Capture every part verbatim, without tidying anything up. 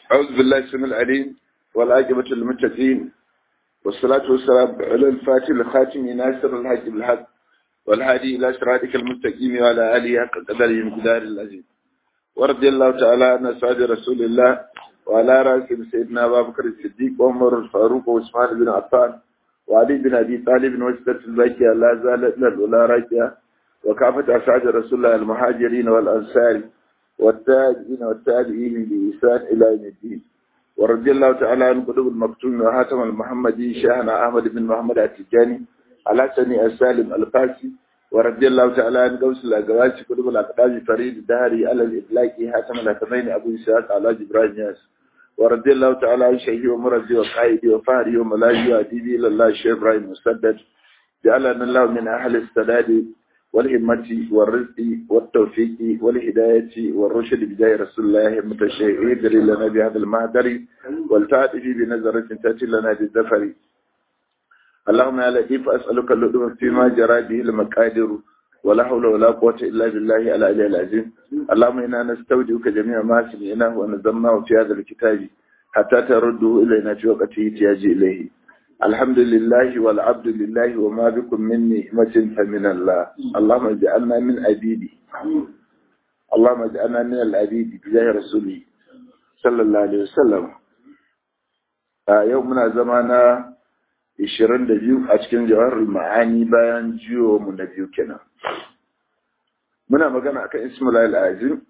أعوذ بالله السميع العليم والعاقبة للمتقين والصلاة والسلام على الفاتح الخاتم ناصر الحق بالحق والهادي إلى صراطك المستقيم وعلى آله حق قدره المقدار العظيم ورضي الله تعالى عن أصحاب رسول الله وعلى رأسهم سيدنا أبا بكر الصديق وعمر الفاروق وعثمان بن عفان وعلي بن أبي طالب وسدة الباقية لا زالت الأولى راجعة وكافة أصحاب رسول الله المهاجرين والأنصار والتاجين والتابعين بإحسان إلى يوم الدين ورضي الله تعالى عن قطب المكتوم وحاتم المحمدي شيخنا أحمد بن محمد التجاني على سني السالم الفاسي ورضي الله تعالى عن قوس الأقواس قطب الأقدام فريد الدهري على الإطلاق حاتم الهتمين أبو إسحاق على جبران ياس ورضي الله تعالى عن شيخي ومرضي وقائدي وفهري وملاجي وأديبي إلى الله الشيخ إبراهيم مسدد جعلنا الله من أهل السداد والهمة والرزق والتوفيق والهداية والرشد بجاه رسول الله المتشيعين دليل لنا بهذا المهدر والتعاطف بنظرة تأتي لنا بالزفر اللهم يا لطيف أسألك اللطف فيما جرى به المقادر ولا حول ولا قوة إلا بالله العلي العظيم اللهم إنا نستودعك جميع ما سمعناه ونظمناه في هذا الكتاب حتى ترده إلينا في وقت احتياج إليه الحمد لله والعبد لله وما بكم من نعمة فمن الله اللهم اجعلنا من عبيدي اللهم اجعلنا من العبيد بجاه رسوله صلى الله عليه وسلم يومنا زمانا عشرين da biyu a cikin jawahar ma'ani bayan jiyo mu na biyu kenan muna magana akan ismul azim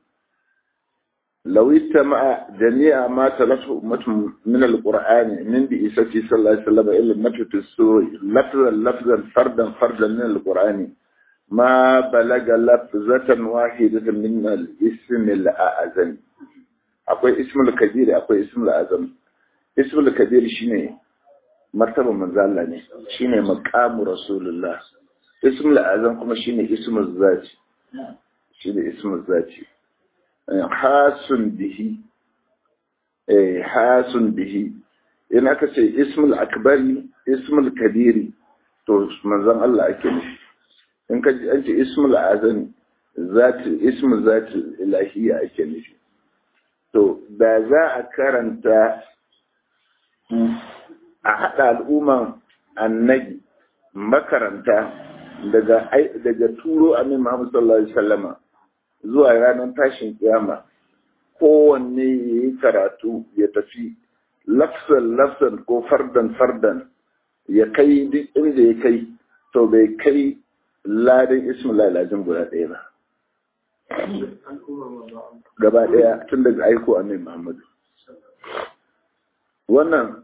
لو اجتمع جميع ما تلفه أمة من القرآن من بإسفي صلى الله عليه وسلم إلا النفس السوري لفظا لفظا فردا فردا من القرآن ما بلغ لفظة واحدة من الاسم الأعظم أقول اسم الكبير أقول اسم الأعظم اسم الكبير شيني مرتبة من ذلك شيني مقام رسول الله اسم الأعظم كما شيني اسم الذات شيني اسم الذات hasun bihi eh hasun bihi in aka ce ismul akbari ismul kabiri to manzon Allah ake nufi in ka ji an ce ismul azami zati ismu zati ilahiyya ake nufi to da za a karanta a hada al'umman annabi makaranta daga daga turo annabi Muhammad sallallahu alaihi wasallama zuwa ranar tashin kiyama kowanne ya yi karatu ya tafi lafsan lafsan ko fardan fardan ya kai duk inda ya kai to bai kai ladin ismul lazim guda ɗaya ba gaba ɗaya tun daga aiko annabi Muhammadu wannan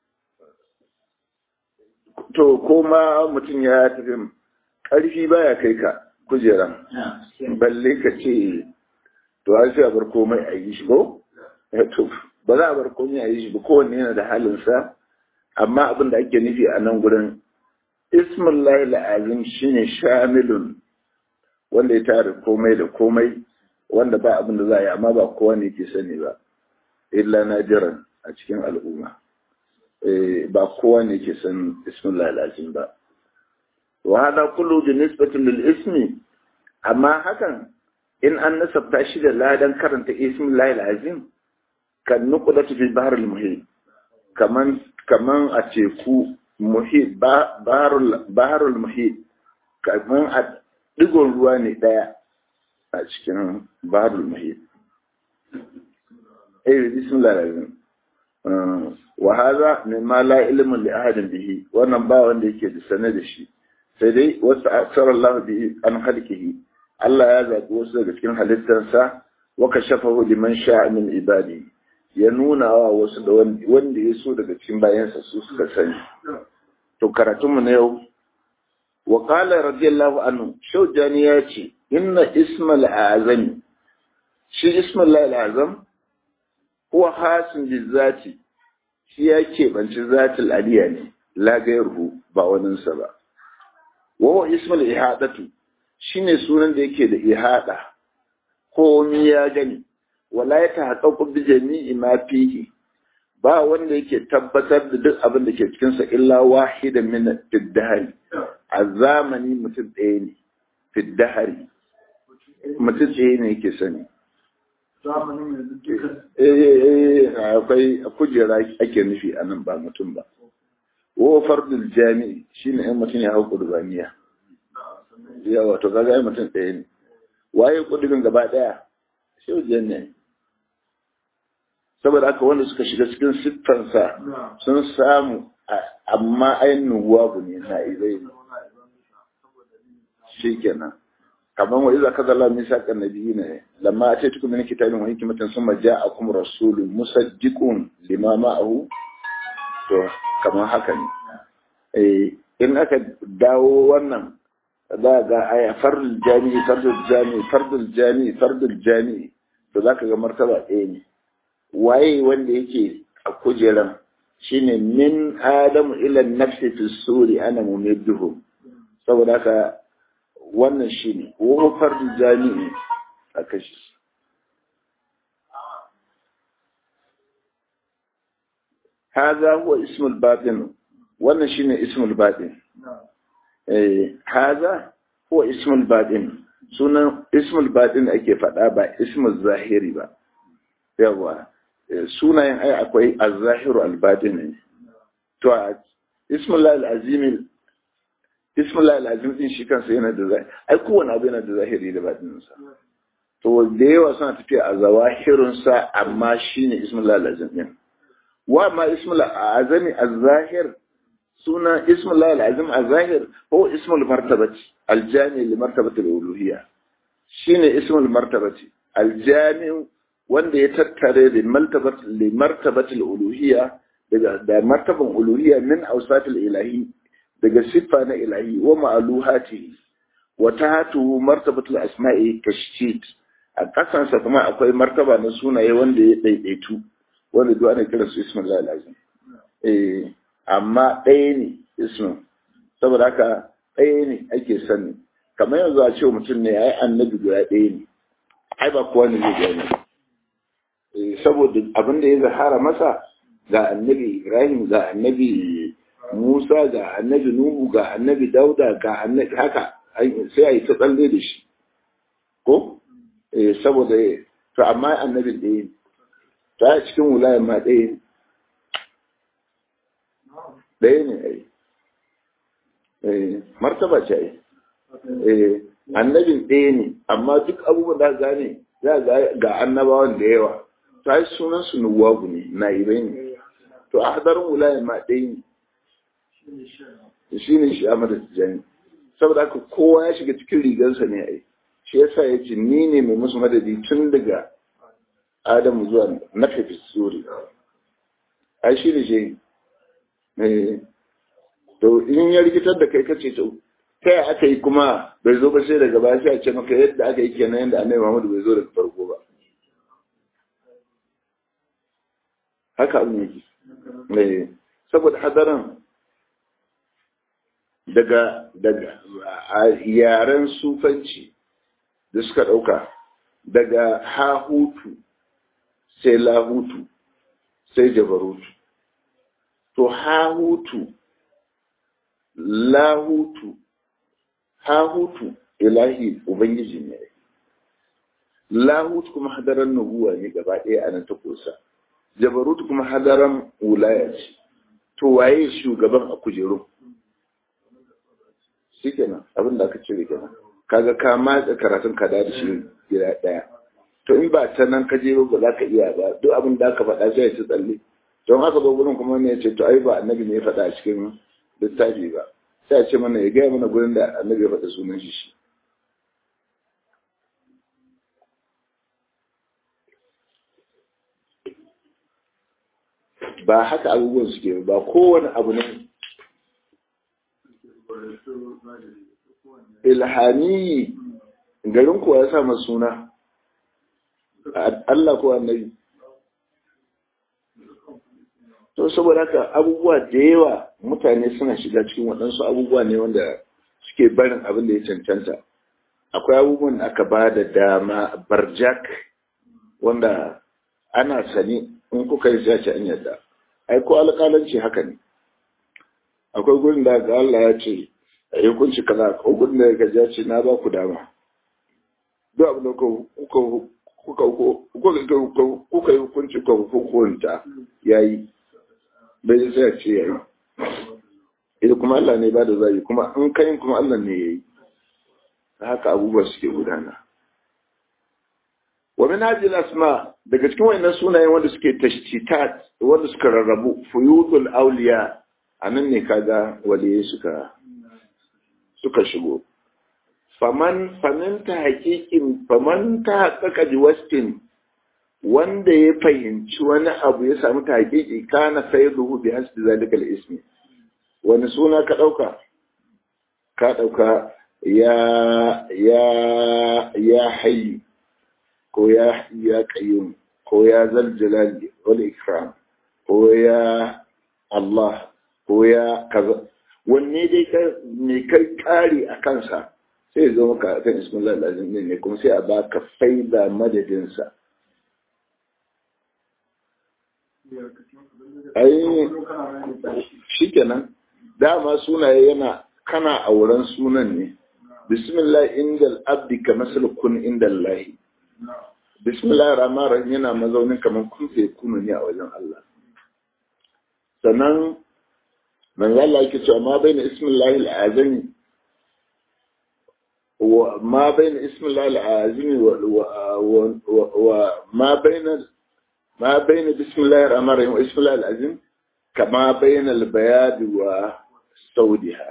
to koma mutum ya tafi ƙarfi baya kai ka kujeran balle ka ce to har sai a bar komai a yi shi ko to ba za a bar komai a yi shi ba kowanne yana da halinsa amma abin da ake nufi a nan gurin ismullahi al'azim shine shamilun wanda ya tare komai da komai wanda ba abin da za a yi amma ba kowa ne ke sani ba illa nadiran a cikin al'umma ba kowa ne ke san ismullahi al'azim ba وهذا كله بالنسبة للاسم أما هكذا إن أن نسب تأشيد الله دان كرنت اسم الله العظيم كان نقطة في البحر المحيط كمان كمان أتيكو محيط بحر بحر المحيط كمان أتقول رواني دا أشكنا بحر المحيط أي بسم الله العظيم آه. وهذا مما لا علم لأحد به ونبا وندي كده سند شيء sai dai wasu aksarar Allah bi an halkihi Allah ya zaɓi wasu daga cikin halittarsa waka shafahu liman sha'a min ibadi ya nuna wa wasu da wanda ya so daga cikin bayansa su suka sani to karatunmu na yau wa qala radiyallahu anhu shaujani ya ce inna ismal azami shi ismal azam huwa hasin bizati shi ya keɓanci zatil aliya ne la gairuhu ba waninsa ba wawa ismul ihadatu shine sunan da yake da ihada komi ya gani wala ya tahaqqaqu bi jami'i ma fihi ba wanda yake tabbatar da duk abin da ke cikin sa illa wahidan min ad-dahri azamani mutum ɗaya ne fi dahri mutum ɗaya ne yake sani zamanin yanzu duka eh akwai kujera ake nufi a nan ba mutum ba. Wo fardul jami'i shine in mutum ya hau kurbaniya. Yawa to kaga ai mutum ɗaya ne. Waye kudurin gaba ɗaya? Shi wajen ne. Saboda haka wanda suka shiga cikin siffansa sun samu amma ainihin wabu ne na izai ne. Shi kenan. Kamar wa iza kaza Allah misaqan nabiyina lamma ataytukum min kitabin wa hikmatin summa ja'akum rasulun musaddiqun lima ma'ahu to kamar haka ne eh in aka dawo wannan za ga aya fardul jami'i fardul jami'i fardul jami'i fardul jami'i to zaka ga martaba ɗaya ne waye wanda yake a kujeran shine min adamu ila nafsi fi suri ana mumidduhum saboda haka wannan shi ne wofar jami'i a kashi haza huwa ismul batin wannan shi ne ismul batin haza huwa ismul batin sunan ismul batin ake faɗa ba ismul zahiri ba yawa sunayen ai akwai az-zahiru al-batin ne to ismul al-azim Ismullah al-azim din shi kansa yana da zahiri ai kowane abu yana da zahiri da batininsa to da yawa suna tafiya a zawahirunsa amma shine ismullah al-azim din wa ma ismullah al-azami az-zahir suna ismullah al-azim az-zahir ko ismul martabati al-jami li martabati al-uluhiyya shine ismul martabati al-jami wanda ya tattare da martabati li martabati al-uluhiyya daga da martaban uluhiyya min awsaf al-ilahi daga siffa na ilahi wa ma'aluhati wa tahatuhu martabatul asma'i tashdid a kasansa kuma akwai martaba na sunaye wanda ya daidaitu wanda duk ana kira su ismul lazim eh amma ɗaya ne ismin saboda haka ɗaya ne ake sani kamar yanzu a ce mutum ne yayi annabi guda ɗaya ne ai ba kowa ne zai gane eh saboda abin da ya zahara masa ga annabi Ibrahim ga annabi Musa ga annabi Nuhu ga annabi Dauda ga annabi haka sai a yi ta tsalle da shi ko eh saboda to amma annabi ɗaya ta cikin wulayen ma ɗaya ɗaya ne ai eh martaba ce ai eh annabin ɗaya ne amma duk abubuwan da gane za ga annabawan da yawa ta yi sunan su nuwabu ne na ibai ne to a hadarin wulayen ma ɗaya ne shi ne shi amada tijani saboda haka kowa ya shiga cikin rigarsa ne ai shi yasa ya ce ni ne mai musu madadi tun daga adamu zuwa na fafi suri ai shi ne shi to in ya rikitar da kai kace to ta yi aka yi kuma bai zo ba sai daga baya sai a ce maka yadda aka yi kenan yadda annabi Muhammadu bai zo daga farko ba haka abin yake saboda hadaran daga daga yaren sufanci da suka ɗauka daga hahutu sai lahutu sai jabarutu to hahutu lahutu hahutu ilahi ubangiji ne lahutu kuma hadaran nubuwa ne gaba ɗaya a nan ta kosa jabarutu kuma hadaran wulaya ce to waye shugaban a kujeru shi kenan abin da aka cire kenan kaga ka matsa karatun ka da shi gida daya to in ba ta nan ka je ba za ka iya ba duk abin da aka faɗa sai ya ci tsalle don haka ba gurin kuma ne ya ce to ai ba annabi ne ya faɗa a cikin littafi ba sai a ce mana ya gaya mana gurin da annabi ya faɗa sunan shi shi ba haka abubuwan suke ba kowane abu ne ilhani garin kuwa ya sa masu suna Allah ko annabi to saboda haka abubuwa da yawa mutane suna shiga cikin waɗansu abubuwa ne wanda suke barin abin da ya cancanta akwai abubuwan da aka ba da dama barjak wanda ana sani in kuka yi zace an yadda ai ko alƙalanci haka ne akwai gurin da ga Allah ya ce a yi kunci kaza ko gurin da ga ya ce na ba ku dama duk abin da kuka kuka yi hukunci kuka hukunta yayi bai sai ce yayi idan kuma Allah ne ba da zai kuma in kai kuma Allah ne yayi haka abubuwa suke gudana wa min hadhihi al-asma daga cikin wayannan sunayen wanda suke tashtitat wanda suka rarrabu fuyudul awliya anan ne kaga waliyai suka suka shigo faman faman ta hakikin faman ta haƙaƙa jiwastin wanda ya fahimci wani abu ya samu ta hakiki kana fayduhu bi hasbi zalika al-ismi wani suna ka dauka ka dauka ya ya ya hayy ko ya ya qayyum ko ya zal jalali wal ikram ko ya Allah ko ya kaza wanne dai ka me kai kari a kansa sai ya zo maka kan ismullah al-azim ne kuma sai a baka faida madadin sa ai shikenan dama sunaye yana kana auren sunan ne bismillah indal abdi ka masal kun indal lahi bismillah rahman rahim yana mazaunin kaman kun sai kunu ne a wajen Allah sannan manzo Allah yake cewa ma baina ismillah al-azim wa ma baina ismillah al-azim wa wa ma baina ما بين بسم الله الرحمن الرحيم واسم الله العظيم كما بين البياض وسودها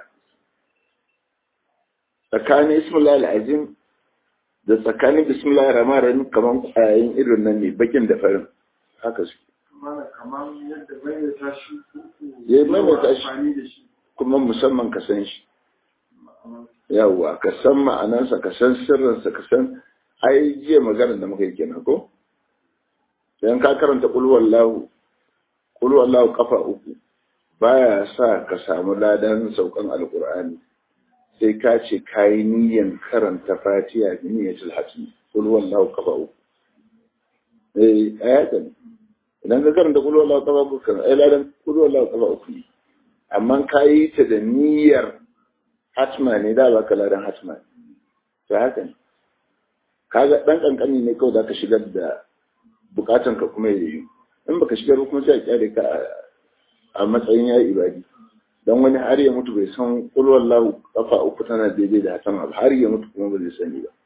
tsakanin ismullah al-azim da tsakanin bismillah ar-rahman ar-rahim kaman kwayayin irin nan ne bakin da farin haka su kaman yadda mai tashi yayi mai tashi kuma musamman ka san shi yawa ka san ma'anarsa ka san sirrinsa ka san ai jiya magana da muka yi kenan ko dan ka karanta qul wallahu qul wallahu kafa uku baya sa ka samu ladan saukan alqur'ani sai ka ce kai niyyan karanta fatiha da niyyatul hatmi qul wallahu kafa uku eh ayatan idan ka karanta qul wallahu kafa uku kan ai ladan qul wallahu kafa uku amma kai ta da niyyar hatma ne da ba ka ladan hatma to haka kaga dan kankani ne kawai zaka shigar da bukatan ka kuma yayi in baka shigar kuma sai kyare ka a matsayin yayi ibadi dan wani har ya mutu bai san qul wallahu kafa uku tana daidai da hatan abu har ya mutu kuma ba zai sani ba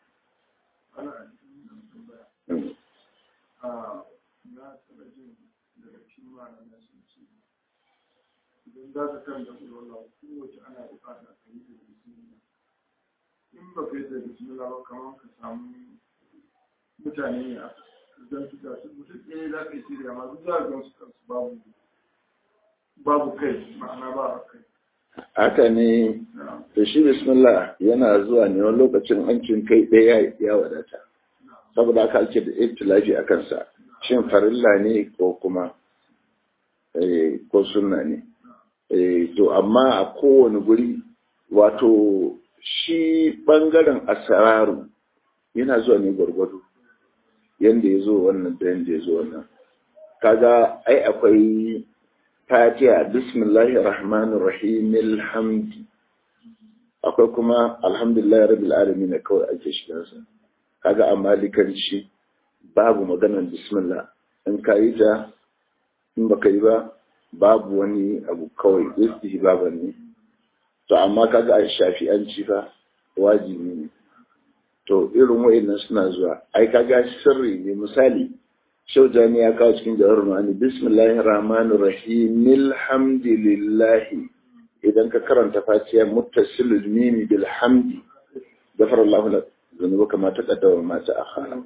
za ka kan da qul wallahu kowace ana bukata ka yi da bismillah in ba kai da bismillah ba kamar ka samu mutane ne a zan su da su mutum ɗaya za ka yi shirya ma duk za a gan su kansu babu babu kai ma'ana ba a kai haka ne to shi bismillah yana zuwa ne wani lokacin hancin kai ɗaya ya wadata saboda aka ake da ibtilafi a kansa shin farilla ne ko kuma ko sunna ne to amma a kowane guri wato shi bangaren asararu yana zuwa ne gwargwado yanda ya zo wannan da yanda ya zo wannan kaga ai akwai fatiha bismillahir rahmanir rahim alhamdi akwai kuma alhamdulillahi rabbil alamin kawai ake shiga sa kaga a malikanci babu maganar bismillah in ka yi ta in baka yi ba babu wani abu kawai istihbaban ne to amma kaga a shafi'anci fa wajibi ne to irin wayannan suna zuwa ai kaga sirri ne misali shaujani ya kawo cikin jawar ma'ani bismillahir rahmanir rahim alhamdulillah idan ka karanta fatiha muttasilul mim bil hamdi ghafara Allahu lak zanuba kama ta kaddawa ma ta akhara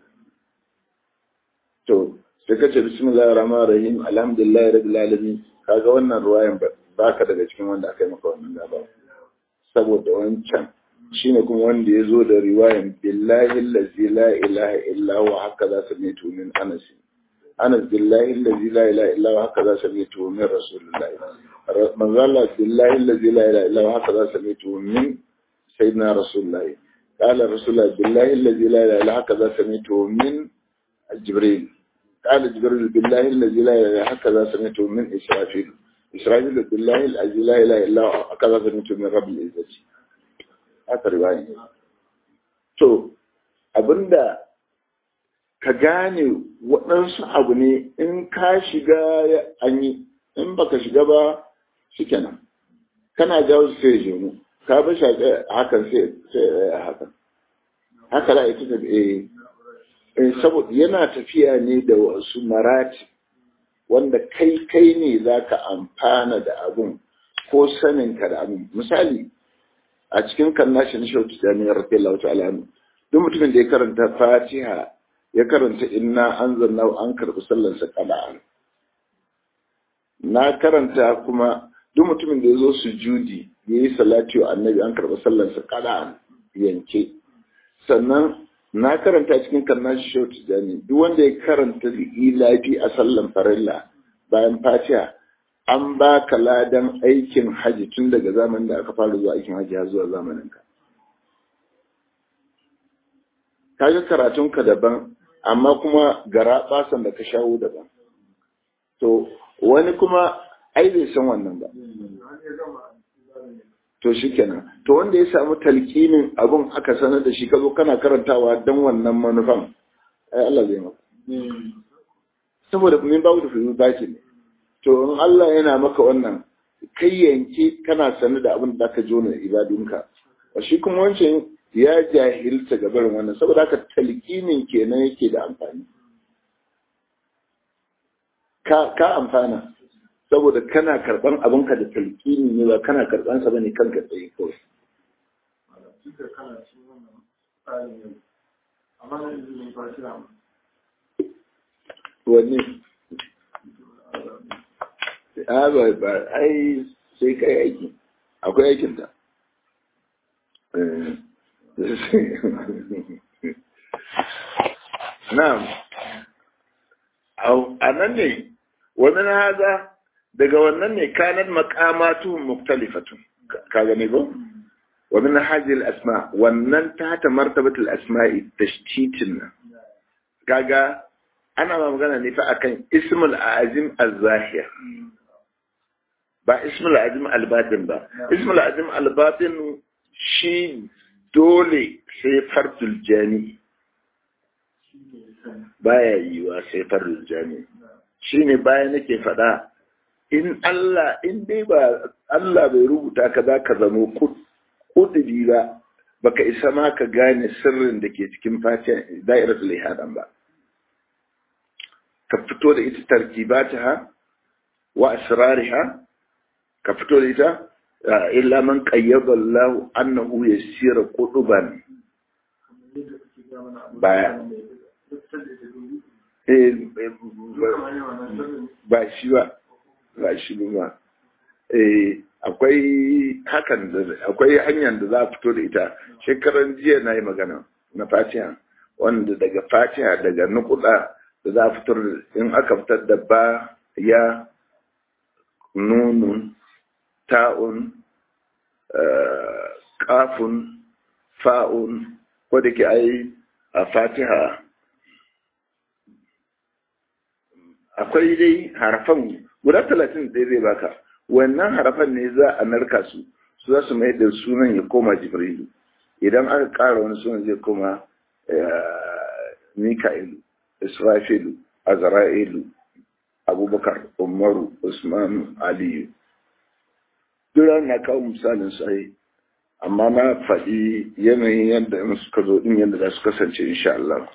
to sai kace bismillahir rahmanir rahim alhamdulillahi rabbil alamin kaga wannan ruwayan baka daga cikin wanda aka yi maka wannan gaba saboda wancan shine kuma wanda ya zo da riwayan billahi allazi la ilaha illa huwa haka za su mitu min anas anas billahi allazi la ilaha illa huwa haka za su mitu min rasulullah manzo Allah billahi allazi la ilaha illa huwa haka za su mitu min sayyidina rasulullah qala rasulullah billahi allazi la ilaha illa huwa haka za su mitu min jibril qala jibril billahi allazi la ilaha illa huwa haka za su mitu min israfil israfil billahi allazi la ilaha illa huwa haka za su mitu min rabbil izzati haka riwaya to abinda ka gane waɗansu abu ne in ka shiga an yi, in baka shiga ba shikenan kana jawo su sai jemu ka bi shaƙe hakan sai sai hakan haka da ita ta eh saboda yana tafiya ne da wasu marati wanda kai kai ne zaka amfana da abun ko sanin ka da abun. Misali a cikin kannashi na shautu jami'ar radiyallahu ta'ala duk mutumin da ya karanta Fatiha ya karanta inna anzalna an karbi sallar sa qada'an. Na karanta kuma duk mutumin da yazo sujudi yayi salati wa annabi an karbi sallar sa qada'an yanke. Sannan na karanta cikin kannashi shautu jami'i duk wanda ya karanta ilafi a sallan farilla bayan Fatiha an ba ka ladan aikin haji tun daga zamanin da aka fara zuwa aikin haji har zuwa zamanin ka. Ka ga karatunka daban, amma kuma gara basan da ka shawo daban. To, wani kuma ai bai san wannan ba. To shi kenan. To wanda ya samu talqinin abun aka sanar da shi ka zo kana karantawa don wannan manufan, ai Allah zai maka. Saboda min babu da fiye baki ne. To in Allah yana maka wannan kai yanke kana sanar da abin da ka jona ibadunka. Shi kuma wancan ya jahilta gabarin wannan saboda haka talqinin kenan yake da amfani. Ka ka amfana saboda kana karban abinka da talqini ne ba kana karban sa bane kanka tsaye kawai. Wani a ba ba ai sai kai aiki akwai aikin da na'am a nan ne wannan haza daga wannan ne kanan maqamatu muktalifatun ka gane go wa min hajil asma wannan ta ta martabatul asma'i tashtitin kaga ana magana ne fa akan ismul azim az-zahir ba ismul azim al-batin ba. Ismul azim al-batin shi dole sai fardul jami baya yiwa sai fardul jami shine baya nake fada in Allah in dai ba Allah bai rubuta ka za ka zama kudiri ba baka isa ma ka gane sirrin da ke cikin fatiha da'iratul ihadan ba ka fito da ita tarkibataha wa asrariha ka fito da ita illa man qayyada Allah annahu yasira qutuban baya eh ba shi ba ba shi ba eh akwai hakan da akwai hanyar da za a fito da ita shekaran jiya nayi magana na Fatiha wanda daga Fatiha daga nukuda da za a fitar in aka fitar da ba ya nunun ta'un kafun fa'un ko da ke ai a Fatiha akwai dai harafan guda talatin da zai baka wannan harafan ne za a narka su su za su mai da sunan ya koma Jibrilu idan aka ƙara wani sunan zai koma Mika'ilu Israfilu Azra'ilu Abubakar Umaru Usman Aliyu duran na kawo misalin sai amma na faɗi yanayin yadda in suka zo din yadda za su kasance insha Allah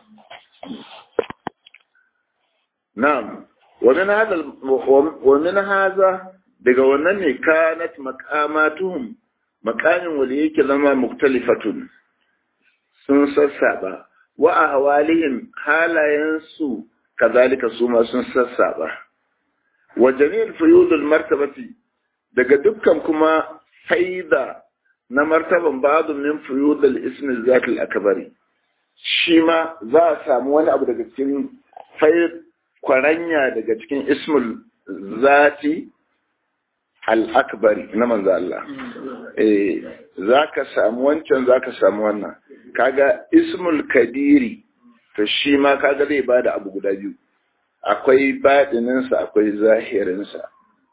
na'am wa min hada wa min hada daga wannan ne kanat maqamatuhum maqamin wali yake zama muktalifatun sun sassaba wa ahwalihim halayensu kazalika su ma sun sassaba wa jami'ul fuyudul martabati daga dukkan kuma faida na martaban ba'dun min fuyudul ismi zatil akbari shi ma za a samu wani abu daga cikin faid kwaranya daga cikin ismul zati al-akbari na manzo Allah eh zaka samu wancan zaka samu wannan kaga ismul kadiri to shi ma kaga zai bada abu guda biyu akwai batinin sa akwai zahirin sa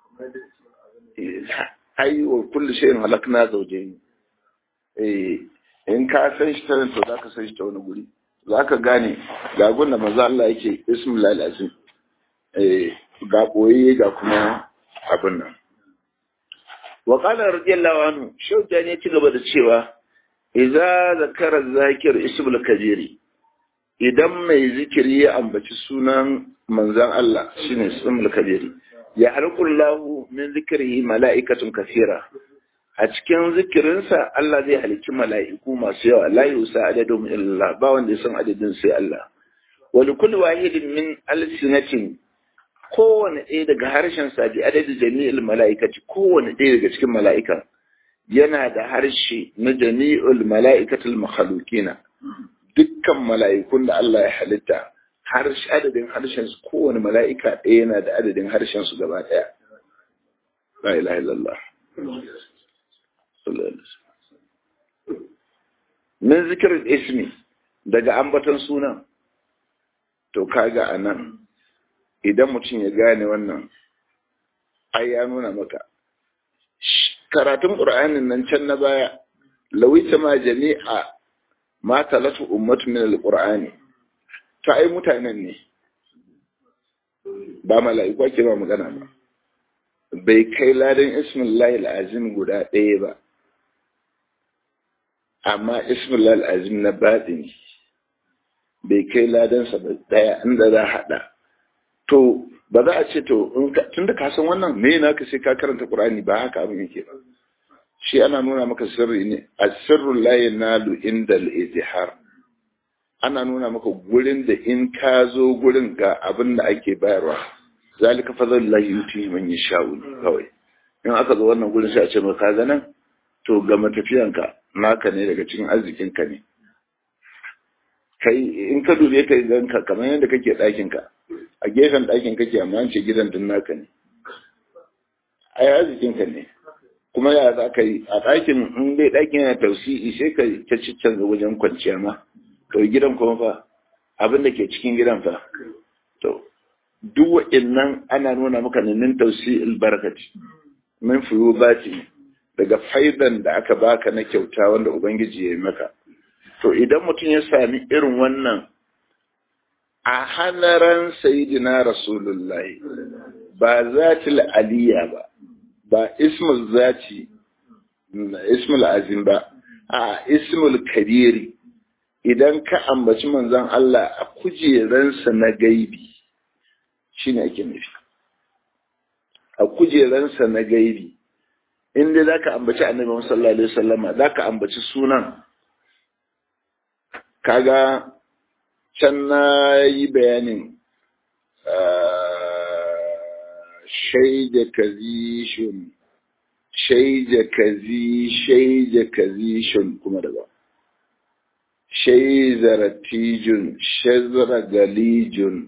ai wa kullu shay'in halakna zawjayn eh in ka san shi to zaka san shi ta wani guri za ka gane ga gunda maza Allah yake ismul azim eh ga boye ga kuma abin nan wa qala radiyallahu anhu shauta ne ci gaba da cewa idza zakara zakir ismul kabiri idan mai zikiri ya ambaci sunan manzan Allah shine ismul kabiri ya halqullahu min zikrihi mala'ikatun kaseera a cikin zikirinsa Allah zai halicci mala'iku masu yawa la yusa adadum illa ba wanda ya san adadin sai Allah wa likulli wahidin min alsinatin kowane ɗaya daga harshen sa bi adadin jami'il mala'ikati kowane ɗaya daga cikin mala'ika yana da harshe na jami'ul mala'ikatul makhluqina dukkan mala'ikun da Allah ya halitta harshe adadin harshen su kowane mala'ika ɗaya yana da adadin harshen su gaba ɗaya la ilaha illallah min zikirin ismi daga ambaton sunan to kaga anan idan mutum ya gane wannan ai ya nuna maka karatun qur'anin nan can na baya lawita ma jami'a ma talatu ummatu min alqur'ani ta ai mutanen ne ba mala'iku ake ba magana ba bai kai ladan ismullahi alazim guda ɗaya ba amma ismullahi alazim na batini bai kai ladansa ba ɗaya inda za a haɗa to ba za a ce to tun da ka san wannan me na ka sai ka karanta qur'ani ba haka abin yake ba shi ana nuna maka sirri ne asirru la yanalu inda al-izhar ana nuna maka gurin da in ka zo gurin ga abin da ake bayarwa zalika fadlullahi yuti man yasha'u kawai in aka zo wannan gurin sai a ce maka ga nan to ga matafiyanka naka ne daga cikin arzikin ka ne kai in ka dube kai ganka kamar yadda kake ɗakin ka a gefen ɗakin kake amma an ce gidan din naka ne ai arzikin ka ne kuma ya za ka yi a ɗakin in dai ɗakin yana tausi'i sai ka ta canza wajen kwanciya ma to gidan kuma fa abin da ke cikin gidan fa to duk wa'annan ana nuna maka min tausi'il barakati min fuyubati daga faidan da aka baka na kyauta wanda ubangiji ya yi maka to idan mutum ya sami irin wannan a hanaran sayyidina rasulullahi ba zatil aliya ba ba ismul zati ismul azim ba a ismul kabiri idan ka ambaci manzon Allah a kujeransa na gaibi shine ake nufi a kujeransa na gaibi inda zaka ambaci annabi sallallahu alaihi wasallama zaka ambaci sunan kaga can na yi bayanin shaida kazishun shaida kazi shaida kazishun kuma daga shaizaratijun shazragalijun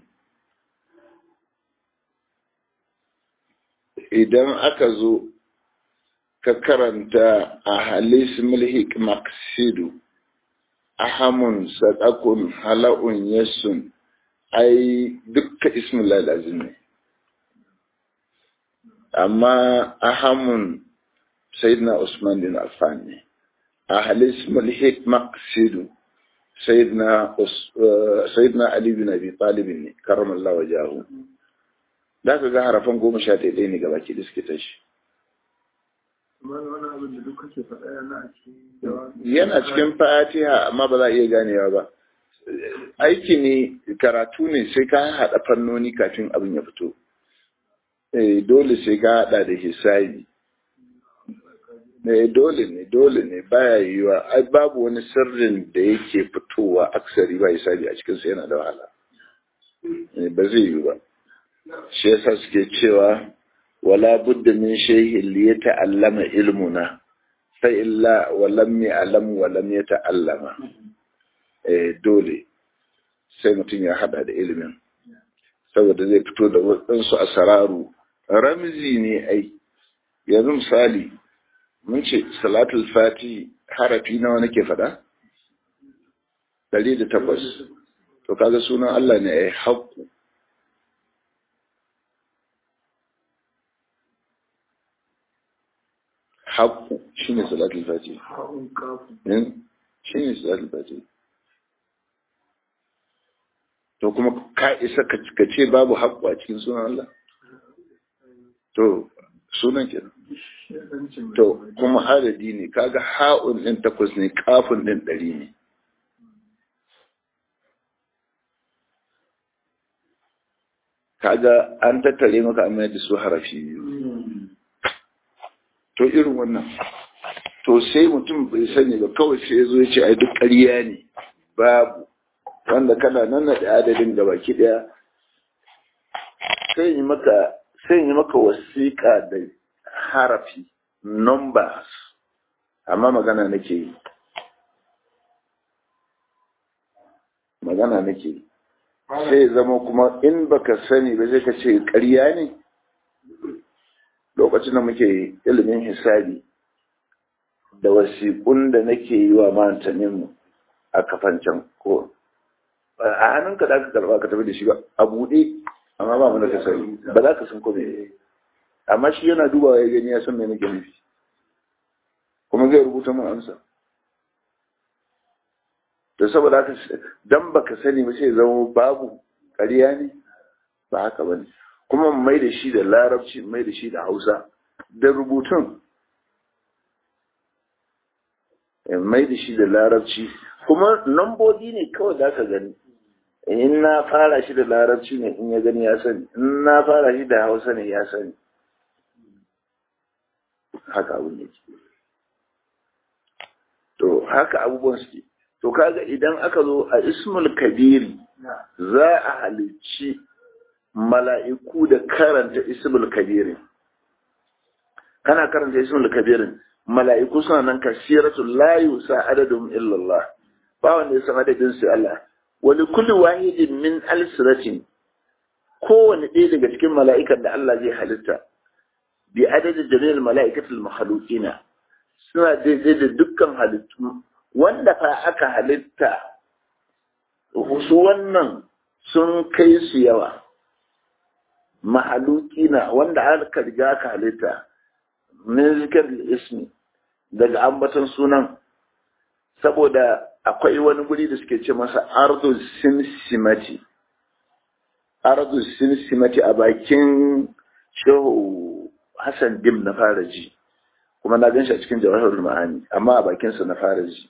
idan aka zo ka karanta a halis mulhik maksidu ahamun sadakun hala'un yassun ai dukka ismullah lazim ne amma ahamun sayyidina usman bin affan ne a halis mulhik maksidu sayyidina sayyidina ali bin abi talib ne karamallahu wajahu da ka ga harafan goma sha ɗaya ne gaba ki diske tashi yana cikin fatiha amma ba za a iya ganewa ba aiki ne karatu ne sai ka haɗa fannoni kafin abin ya fito dole sai ka haɗa da hisabi dole ne dole ne baya yiwa ai babu wani sirrin da yake fitowa aksari ba hisabi a cikinsa yana da wahala ba zai yiwu ba shi yasa suke cewa wala budda min shay'in li yata'allama ilmuna fa illa wa lam ya'lam wa lam yata'allama eh dole sai mutum ya hada da ilimin saboda zai fito da wadansu asararu ramzi ne ai yanzu misali mun ce salatul fati harafi nawa nake fada ɗari da takwas to kaga sunan Allah ne ai haqqu haqqu shine salatul fati shi ne salatul fati to kuma ka isa ka ce babu haƙƙo a cikin sunan Allah to sunan kenan to kuma adadi ne kaga ha'un din takwas ne kafin din ɗari ne kaga an tattare maka amma da su harafi biyu to irin wannan to sai mutum bai sani ba kawai sai ya zo ya ce ai duk ƙarya ne babu wanda kana nan da adadin gabaki daya sai yi maka sai yi maka wasiƙa da harafi numbers amma magana nake yi magana nake yi sai zama kuma in baka sani ba zai ka ce ƙarya ne lokacin da muke ilimin hisabi da wasiƙun da nake yi wa mantaninmu a kafancan ko a hannunka da aka karba ka tafi da shi ba a buɗe amma ba mu da ka sani ba za ka san kome amma shi yana dubawa ya gani ya san me nake nufi kuma zai rubuta mun amsa to saboda haka dan baka sani ba sai zama babu ƙarya ne ba haka bane kuma mai da shi da larabci mai da shi da Hausa da rubutun mai da shi da larabci kuma lambobi ne kawai da ka gani in na fara shi da larabci ne in ya gani ya sani in na fara shi da Hausa ne ya sani haka abun yake to haka abubuwan suke to kaga idan aka zo a ismul kabiri za a halicci mala'iku da karanta ismul kabirin kana karanta ismul kabirin mala'iku suna nan kasiratul la yusa adadum illa Allah ba wanda ya san adadin su Allah wani kulli wahidin min alsiratin kowane ɗaya daga cikin mala'ikan da Allah zai halitta bi adadin jami'in mala'ikatul makhluqina suna daidai da dukkan halittu wanda fa aka halitta su wannan sun kai su yawa mahalukina wanda aka riga aka halitta min zikar ismi daga ambaton sunan saboda akwai wani guri da suke ce masa ardu simsimati ardu simsimati a bakin shehu Hassan Dim na fara ji kuma na gan shi a cikin jawahirul ma'ani amma a bakinsa na fara ji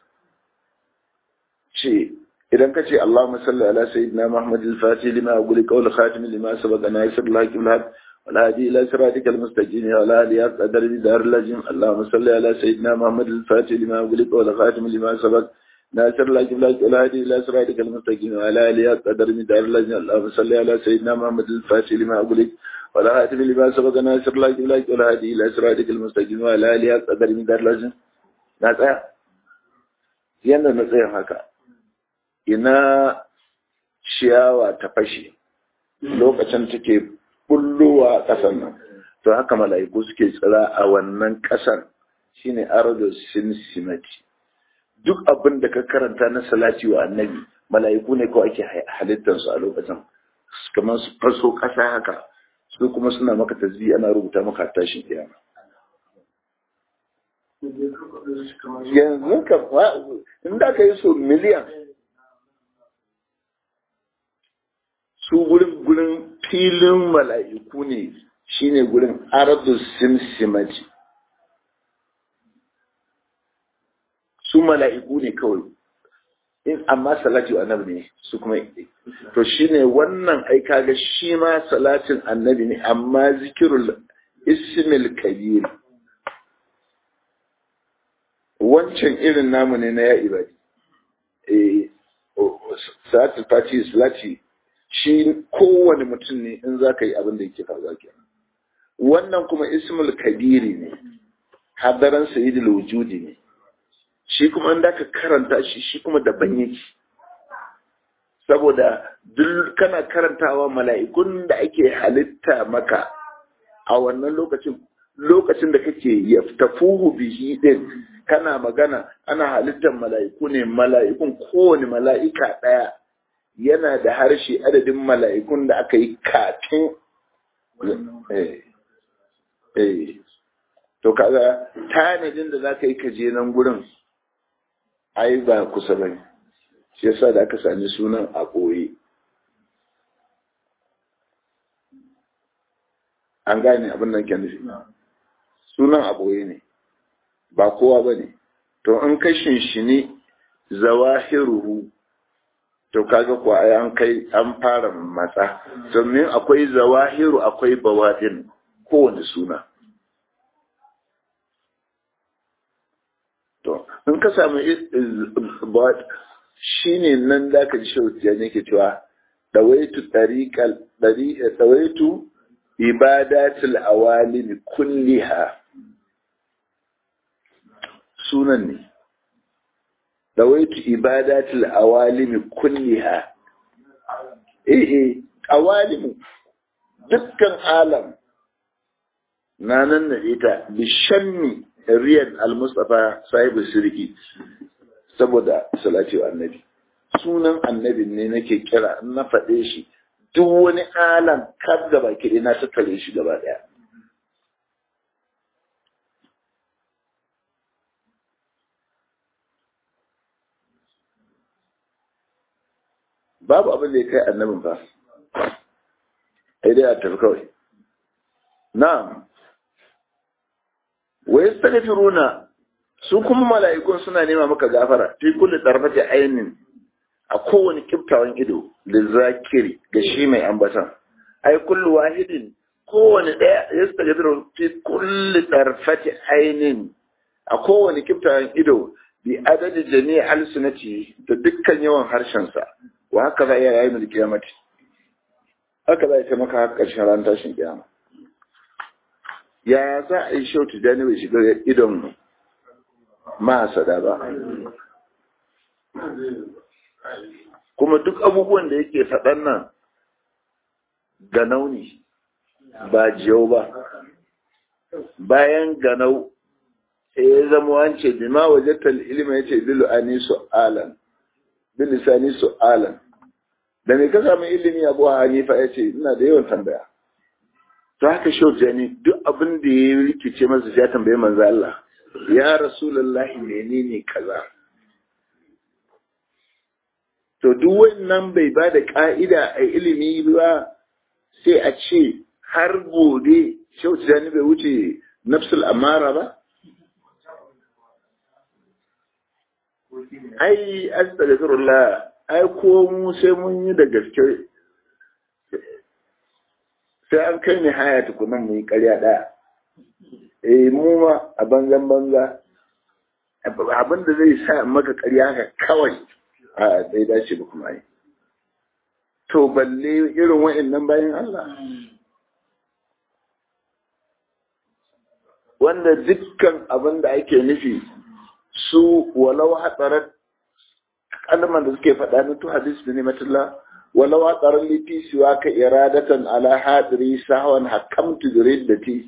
ce idan ka ce Allahumma salli ala sayyidina Muhammad al-Fatih lima aquli qawl khatim lima sabaqa nasir al-haq bil-haq wal hadi ila siratikal mustaqim wa ala alihi qadar bidar al-lajim Allahumma salli ala sayyidina Muhammad al-Fatih lima aquli qawl khatim lima sabaqa nasir al-haq bil-haq wal hadi ila siratikal mustaqim wa ala alihi qadar bidar al-lajim Allahumma salli ala sayyidina Muhammad al-Fatih lima aquli ولا هاتف لما سبق ناصر الله جل ولا هادي الى صراطك المستقيم ولا اله قدر من دار لازم na tsaya yanda na tsaya haka ina ciyawa ta fashe lokacin take bullowa kasan nan to haka mala'iku suke tsira a wannan kasar shine ardu sinsimati duk abin da ka karanta na salati wa annabi mala'iku ne ko ake halittar su a lokacin kamar su faso kasa haka su kuma suna maka tasbih ana rubuta maka tashin kiyama yanzu ka in da ka yi so miliyan su gurin gurin filin mala'iku ne shine gurin ardu simsimati su mala'iku ne kawai in amma salati wa annabi ne su kuma to shine wannan ai kaga shi ma salatin annabi ne amma zikirul ismil kabir wancan irin namu ne na ya ibadi eh salatul fati salati shi kowane mutum ne in zaka yi abin da yake faruwa kenan wannan kuma ismul kabiri ne hadaran sayyidul wujudi ne shi kuma in da ka karanta shi shi kuma daban yake saboda duk kana karantawa mala'ikun da ake halitta maka a wannan lokacin lokacin da kake yaftafuhu bihi din kana magana ana halittar mala'iku ne mala'ikun kowane mala'ika daya yana da harshe adadin mala'ikun da aka yi kafin eh eh to kaga tanadin da zaka yi kaje nan gurin ai ba kusa bane shi yasa da aka sami sunan a ɓoye an gane abin nan ke nufi sunan aboye ne ba kowa ba ne to in ka shinshini zawahiruhu to kaga ko ai an kai an fara matsa domin akwai zawahiru akwai bawadin kowane suna to in ka samu shine nan da ka ji shautiya ne ke cewa dawaitu tariqal dawaitu ibadatul awalim kulliha sunan ne dawaitu ibadatul awalim kulliha eh eh awalim dukkan alam na nan da ita bishanni riyad al-mustafa sahibu sirki saboda salati wa annabi sunan annabi ne nake kira in na faɗe shi duk wani alam kar gaba ki na tattare shi gaba daya babu abin da ya kai annabin ba sai dai a tafi kawai na'am wa yastaghfiruna su kuma mala'ikun suna nema maka gafara fi kulli darfati ainin a kowane kiftawan ido da zakiri ga shi mai ambatan ai kullu wahidin kowane daya yastaghfiru fi kulli darfati ainin a kowane kiftawan ido bi adadi jami'i alsunati da dukkan yawan harshen sa wa haka za a yi yayin kiyamati haka za a yi maka har karshen ran tashin kiyama ya za a yi shautu da ne bai shiga idon masada ba kuma duk abubuwan da yake faɗan nan ganau ne ba jiyau ba bayan ganau sai ya zama wance bima wajatal ilmi yace bilu ani su'alan bilisani su'alan da me ka samu ilimi Abu Hanifa yace ina da yawan tambaya to haka shaujani duk abin da ya rikice masa ya tambaye manzo Allah ya rasulullahi menene kaza to duk wannan bai ba da ka'ida a ilimi ba sai a ce har gobe shaujani bai wuce nafsul amara ba ai astaghfirullah ai ko mu sai mun yi da gaske sai an kai ni haya tukunan mu yi ƙarya ɗaya eh mu ma a banzan banza abin da zai sa maka ƙarya ka kawai a dai dace ba kuma ai to balle irin wa'annan bayan Allah wanda dukkan abin da ake nufi su walau hatsarar kalman da suke faɗa na tu hadis da nimatullah walau hatsarar lifi siwa ka iradatan ala hadiri sahawan hakamtu da riddati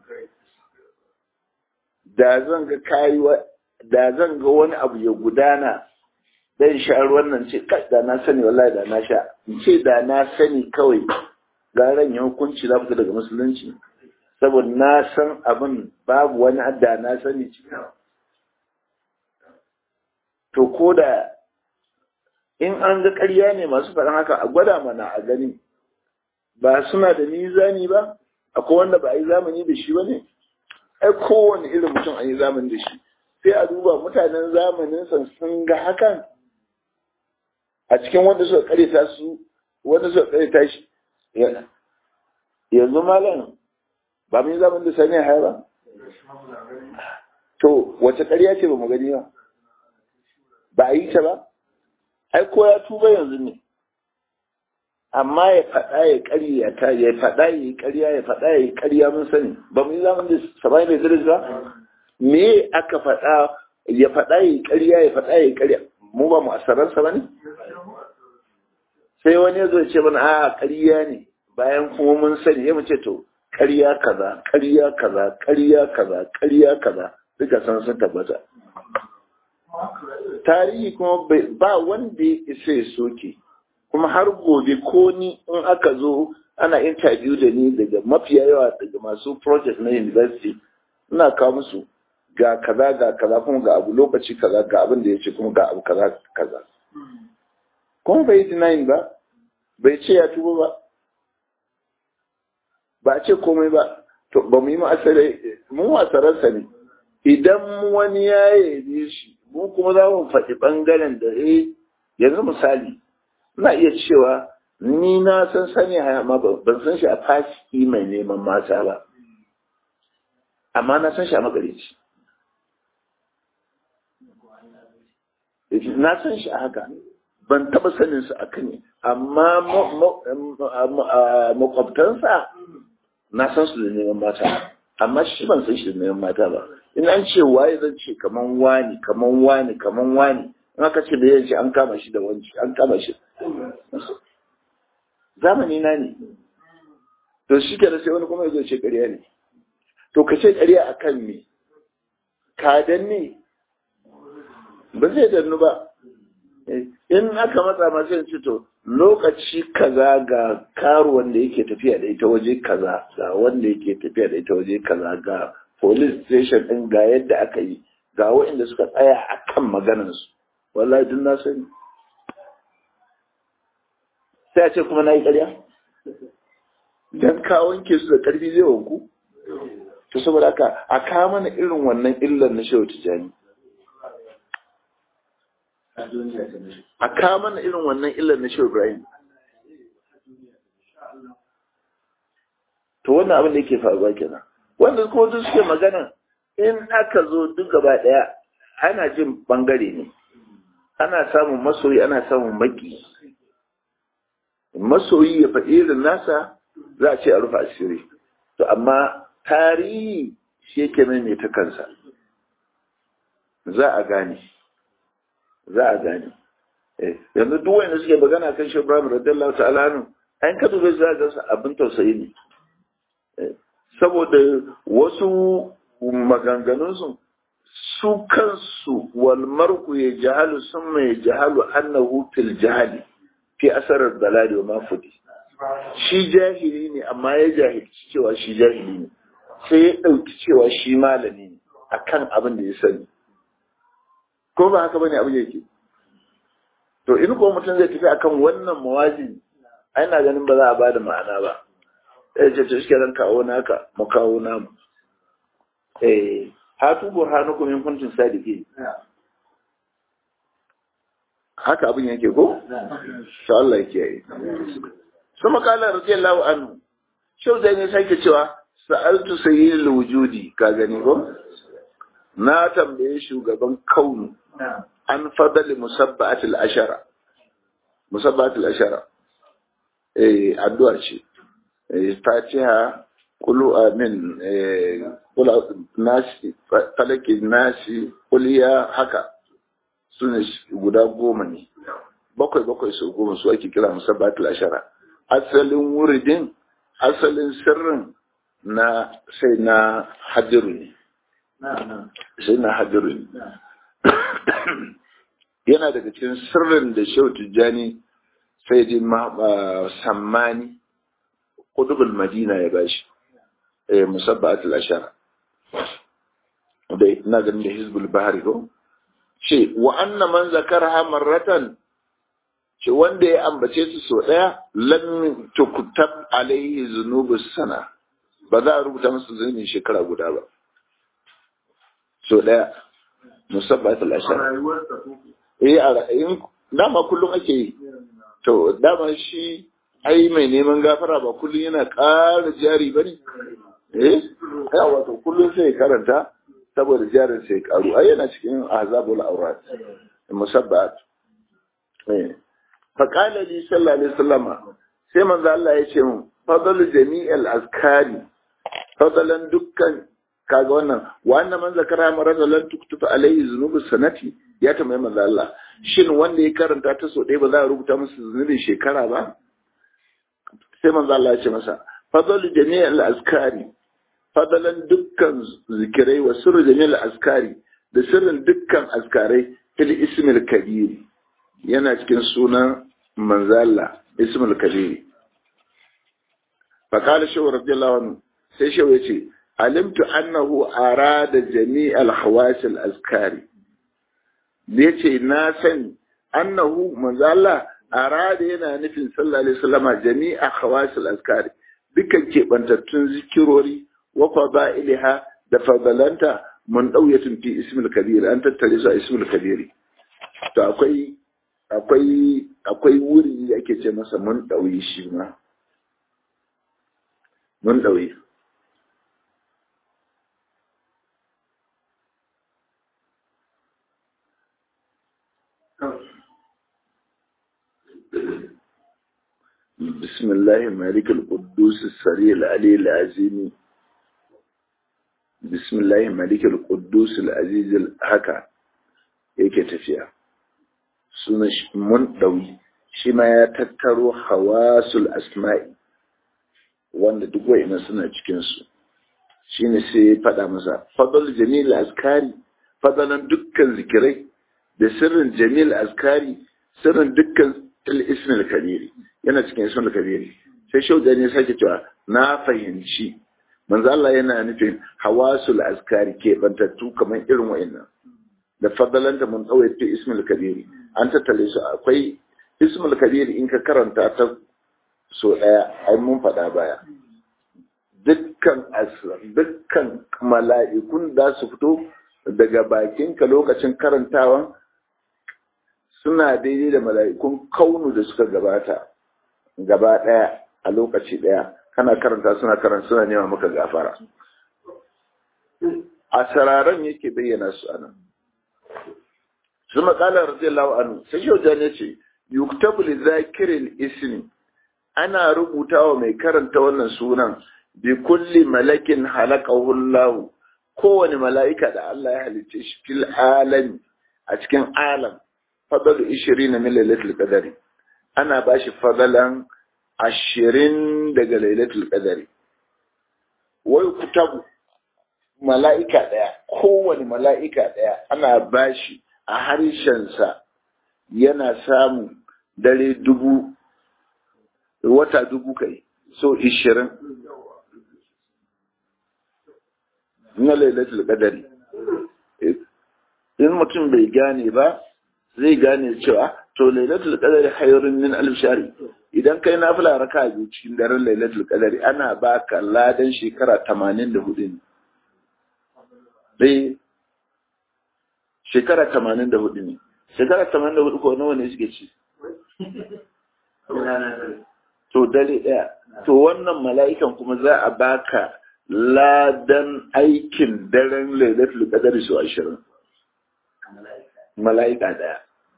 da zan ga kayi da zan ga wani abu ya gudana dan sha ruwan nan ce kai da na sani wallahi da na sha in ce da na sani kawai garan ya hukunci za fita daga musulunci saboda na san abin babu wani adda na sani cikin to ko da in an ga ƙarya ne masu faɗin haka a gwada mana a gani ba suna da mizani ba akwai wanda ba a yi zamani da shi ba ne ai kowane irin mutum an yi zamani da shi sai a duba mutanen zamanin san sun ga hakan a cikin wanda suka kareta su wanda suka kareta shi yanzu malam ba mun yi zamani da sani haya ba to wace ƙarya ce ba mu gani ba ba a yi ta ba ai ko ya tuba yanzu ne amma ya faɗa ya ƙarya ta ya faɗa ya yi ƙarya ya faɗa ya yi ƙarya mun sani ba mu yi zaman da sabai mai diris ba me aka faɗa ya faɗa ya yi ƙarya ya faɗa ya yi ƙarya mu ba mu asararsa ba ne sai wani ya zo ce mana a ƙarya ne bayan kuma mun sani ya mace to ƙarya kaza ƙarya kaza ƙarya kaza ƙarya kaza duka san sun tabbata tarihi kuma ba wanda ya isa ya soke kuma har gobe ko ni in aka zo ana interview da ni daga mafiya yawa daga masu project na university ina kawo musu ga kaza ga kaza kuma ga abu lokaci kaza ga abin da ya ce kuma ga abu kaza kaza kuma bai denying ba bai ce ya tuba ba ba a ce komai ba to ba mu yi ma'asarai mu wasararsa ne idan wani ya yabe shi mu kuma za mu faɗi ɓangaren da eh yanzu misali ina iya cewa ni na san sani haya amma ban san shi a fasiki mai neman mata ba amma na san shi a magarici na san shi a haka ban taɓa sanin su a kan amma makwabtansa na san su da neman mata amma shi ban san shi da neman mata ba in an ce waye zan ce kaman wani kaman wani kaman wani in aka ce da yanci an kama shi da wanci an kama shi zamani na ne to shi ke da sai wani kuma ya zo ce ƙarya ne to ka ce ƙarya a kan me ka danne ba zai dannu ba in aka matsa masu yanci to lokaci kaza ga karuwan da yake tafiya da ita waje kaza ga wanda yake tafiya da ita waje kaza ga police station din ga yadda aka yi ga waɗanda suka tsaya a kan maganarsu wallahi duk na sani sai a ce kuma na yi ƙarya don ka wanke su da ƙarfi zai wanku to saboda haka a kawo mana irin wannan illar na shehu tijjani a kawo mana irin wannan illar na shehu ibrahim to wannan abin da yake faruwa kenan wanda kuma duk suke magana in aka zo duk gaba ɗaya ana jin bangare ne ana samun masoyi ana samun maki masoyi ya faɗi irin nasa za a ce a rufe asiri to amma tarihi shi yake mai ta kansa za a gane za a gane yanzu duk wanda suke magana kan shi Ibrahim radiyallahu ta'ala anhu an ka dube za ga su abin tausayi ne saboda wasu maganganunsu su kansu wal mar'u ya jahalu summa ya jahalu annahu fil jahali fi asarar dalali wa mafudi shi jahili ne amma ya jahilci cewa shi jahili ne sai ya ɗauki cewa shi malami ne akan abin da ya sani ko ba haka bane abin yake to in ko mutum zai tafi akan wannan mawazin ai na ganin ba za a bada ma'ana ba eh ce to shi ran kawo naka mu kawo namu eh hatu burhanukum in kuntum sadiqin haka abin yake ko insha Allah yake yi kuma kala radiyallahu anhu shau da ne sai ke cewa sa'altu sayyidul wujudi ka gani ko na tambaye shugaban kaunu an fadali musabba'at al-ashara musabba'at al-ashara eh addu'a ce eh fatiha qulu amin eh qul nasi falaki nasi quliya haka sune guda goma ne bakwai bakwai su goma su ake kira musabbat al-ashara asalin wuridin asalin sirrin na sai na hadiru ne sai na hadiru ne yana daga cikin sirrin da Shehu Tijjani sai dai sammani kudubul madina ya bashi eh musabbat al-ashara da ina ganin da hizbul bahri ko ce wa anna man zakaraha marratan ce wanda ya ambace su so daya lam tukutab alaihi zunubus sana ba za a rubuta masa zunubin shekara guda ba so daya musabbat al-ashara eh a ra'ayin dama kullum ake yi to dama shi ai mai neman gafara ba kullum yana ƙara jari bane eh ya wato kullum sai karanta saboda jarin sai karu ai yana cikin azabul awrat musabbat eh fa qala li sallallahu alaihi wasallam sai manzo Allah ya ce mun fadalu jami'al azkari fadalan dukkan kaga wannan wannan man zakara marada lan tuktuba alaihi zunubus sanati ya tambaye manzo Allah shin wanda ya karanta ta so ɗaya ba za a rubuta masa zunubin shekara ba sai manzo Allah ya ce masa fadalu jami'al azkari fadalan dukkan zikirai wa sirru jami'al azkari da sirrin dukkan azkarai fil ismil kabir yana cikin sunan manzo Allah ismul kabir fa qala shaw radiyallahu anhu sai shaw yace alimtu annahu arada jami'al khawas al azkari yace na sani annahu manzo Allah arada yana nufin sallallahu alaihi wasallama jami'a khawas al azkari dukkan keɓantattun zikirori wa fadailiha da fadalanta mun dauyatun fi ismul kabir an tattare su a ismul kabiri to akwai akwai akwai wuri da ake ce masa mun dauyi shi ma mun dauyi بسم الله الملك القدوس السريع العلي العظيم بسم الله الملك القدوس العزيز الحكا yake tafiya sunan mun dawi shi ma ya tattaro hawasul asma'i wanda duk wa'ina suna cikin su shine sai ya fada masa fadal jamil azkari fadalan dukkan zikirai da sirrin jamil azkari sirrin dukkan al-ism al-kabiri yana cikin ism al-kabiri sai shaudani ya sake cewa na fahimci manzo Allah yana nufin hawasul azkari ke bantattu kamar irin wa'annan da fadalanta mun tsawaita ism al-kabiri an tattale su akwai ism al-kabiri in ka karanta ta so daya ai mun fada baya dukkan asra dukkan mala'ikun da su fito daga bakinka lokacin karantawan suna daidai da mala'ikun kaunu da suka gabata gaba ɗaya a lokaci ɗaya kana karanta suna karanta suna nema maka gafara a sararan yake bayyana su anan su makalar radiyallahu anhu sai yau jane ce yuktabu li zakiril ismi ana rubutawa mai karanta wannan sunan bi kulli malakin halaqahu Allah kowane mala'ika da Allah ya halicce shi fil alami a cikin alam fadalu ishirin min lailatul qadari ana bashi fadalan ashirin daga lailatul qadari wai kutabu mala'ika daya kowane mala'ika daya ana bashi a harshen sa yana samu dare dubu wata dubu kai so ishirin na lailatul qadari in mutum bai gane ba zai gane cewa to lailatul qadari khairun min alf shahr idan kai nafila raka biyu cikin daren lailatul qadari ana baka ladan shekara tamanin da hudu ne dai shekara tamanin da hudu ne shekara tamanin da hudu ko nawa ne suke ci to dare daya to wannan mala'ikan kuma za a baka ladan aikin daren lailatul qadari su ashirin mala'ika daya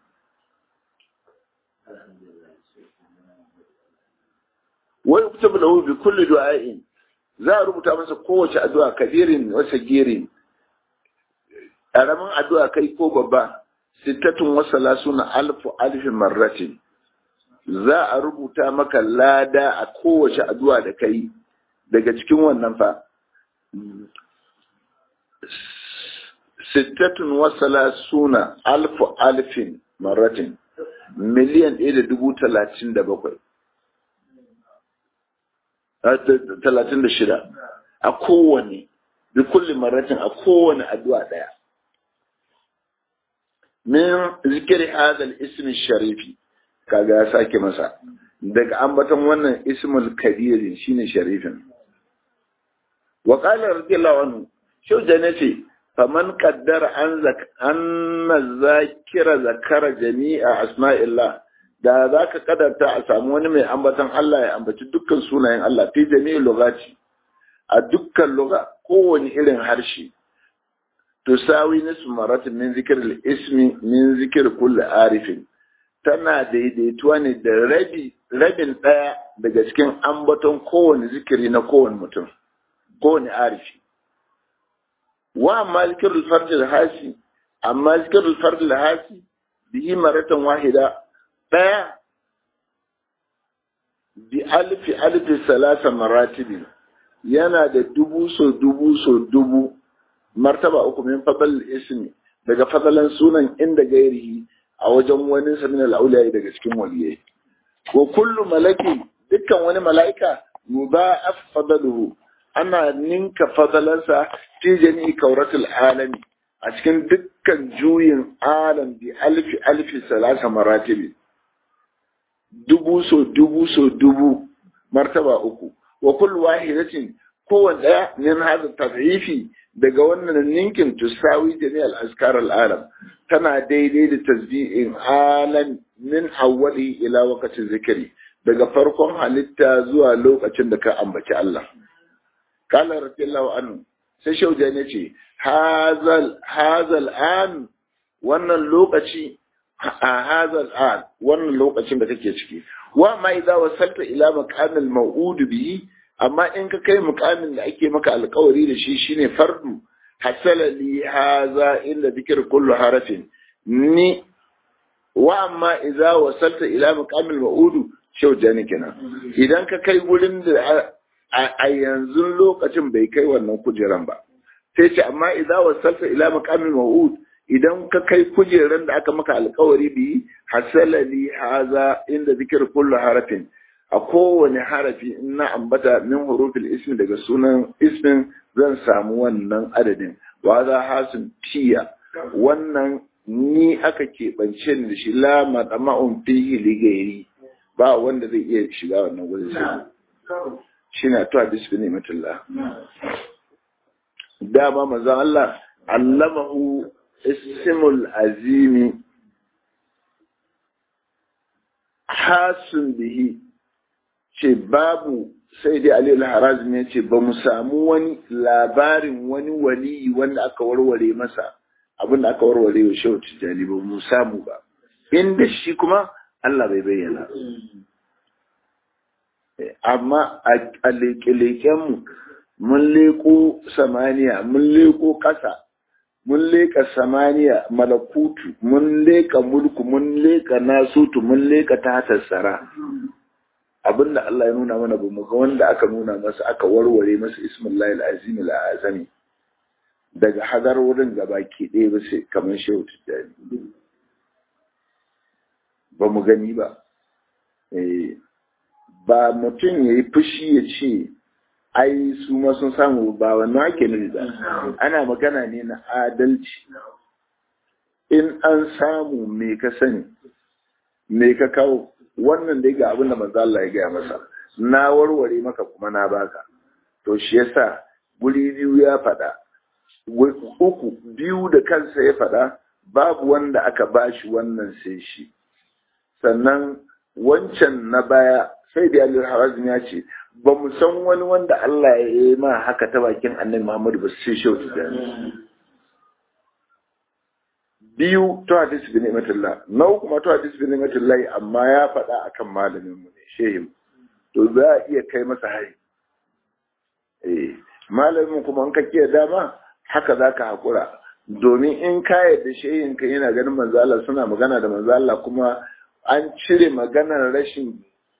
wai kutabu lahu bi kulli du'ain za a rubuta masa kowace addu'a kabirin wa sagirin karamin addu'a kai ko babba sittatun wa salasuna alfu alf marratin za a rubuta maka lada a kowace addu'a da kai daga cikin wannan fa sittatun wa salasuna alfu alfin marratin miliyan ɗaya da dubu talatin da bakwai talatin da shida a kowane bi kulli marratin a kowane addu'a ɗaya min zikiri hadal ismin sharifi kaga ya sake masa daga ambaton wannan ismul kabiri shine sharifin wa qala radiyallahu anhu shauja nace faman qaddara an zak anna zakira zakara jami'a asma'illah da zaka kadarta a samu wani mai ambaton Allah ya ambaci dukkan sunayen Allah fi jami'il lugati a dukkan lugha kowane irin harshe tusawi nisfu maratin min zikril ismi min zikr kulli arifin tana daidaituwa ne da rabi rabin daya daga cikin ambaton kowane zikiri na kowane mutum kowane arifi wa amma zikrul fard al-hasi amma zikrul fard al-hasi bihi maratan wahida daya bi alfi alfi salasa maratibi yana da dubu so dubu so dubu martaba uku min fadal ismi daga fadalan sunan inda gairihi a wajen wani samin al-auliya daga cikin waliyai ko kullu malaki dukkan wani mala'ika yudha'af fadaluhu ana ninka fadalansa fi jami'i kauratul alami a cikin dukkan juyin alam bi alfi alfi salasa maratibi dubu so dubu so dubu martaba uku wa kullu wahidatin kowanne daya min hada tad'ifi daga wannan ninkin tusawi jami'al azkar al-alam tana daidai da tasbihin alam min awwali ila waqti zikri daga farkon halitta zuwa lokacin da ka ambaci Allah qala radiyallahu anhu sai shaujan yace hazal hazal an wannan lokaci a hazal an wannan lokacin da kake ciki wa ma idza wasalta ila maqamil maw'ud bihi amma in ka kai mukamin da ake maka alkawari da shi shine fardu hasala li haza illa dhikr kullu harafin ni wa amma idza wasalta ila muqamil ma'udu shau jani kenan idan ka kai gurin da a yanzu lokacin bai kai wannan kujeran ba sai ce amma idza wasalta ila muqamil ma'ud idan ka kai kujeran da aka maka alkawari bi hasala li haza inda dhikr kullu harafin a kowane harafi in na ambata min hurufil ismi daga sunan ismin zan samu wannan adadin wa za hasun tiya wannan ni aka keɓance da shi la madama'un fihi ligairi ba wanda zai iya shiga wannan wurin sai shi na to hadis bi ni'matillah dama manzon Allah allamahu ismul azimi hasun bihi ce babu sai dai Ali al-Harazmi ya ce ba mu samu wani labarin wani wali wanda aka warware masa abin da aka warware wa Shehu Tijjani ba mu samu ba inda shi kuma Allah bai bayyana amma a leke-leken mu mun leko samaniya mun leko ƙasa mun leka samaniya malakutu mun leka mulku mun leka nasutu mun leka tahassara abinda Allah ya nuna mana bamu ga wanda aka nuna masa aka warware masa ismullahi al-azim al-azami daga hadar wurin gabaki ɗaya ba sai kamar Shehu Tijjani ba mu gani ba eh ba mutum yayi fushi ya ce ai su ma sun samu ba wannan ake nufi ba ana magana ne na adalci in an samu me ka sani me ka kawo wannan dai ga abin da manzo Allah ya gaya masa na warware maka kuma na baka to shi yasa guri biyu ya faɗa uku biyu da kansa ya faɗa babu wanda aka bashi wannan sai shi sannan wancan na baya sai da Ali Harazmi ya ce ba mu san wani wanda Allah ya yi ma haka ta bakin Annabi Muhammad ba sai Shehu Tijjani biyu to hadis bin ni'matillah na uku ma to hadis bin ni'matillah amma ya faɗa akan malamin mu ne shehin to za a iya kai masa hari eh malamin kuma an ka kiyaye dama haka zaka hakura domin in ka yarda shehin ka yana ganin manzo Allah suna magana da manzo Allah kuma an cire maganar rashin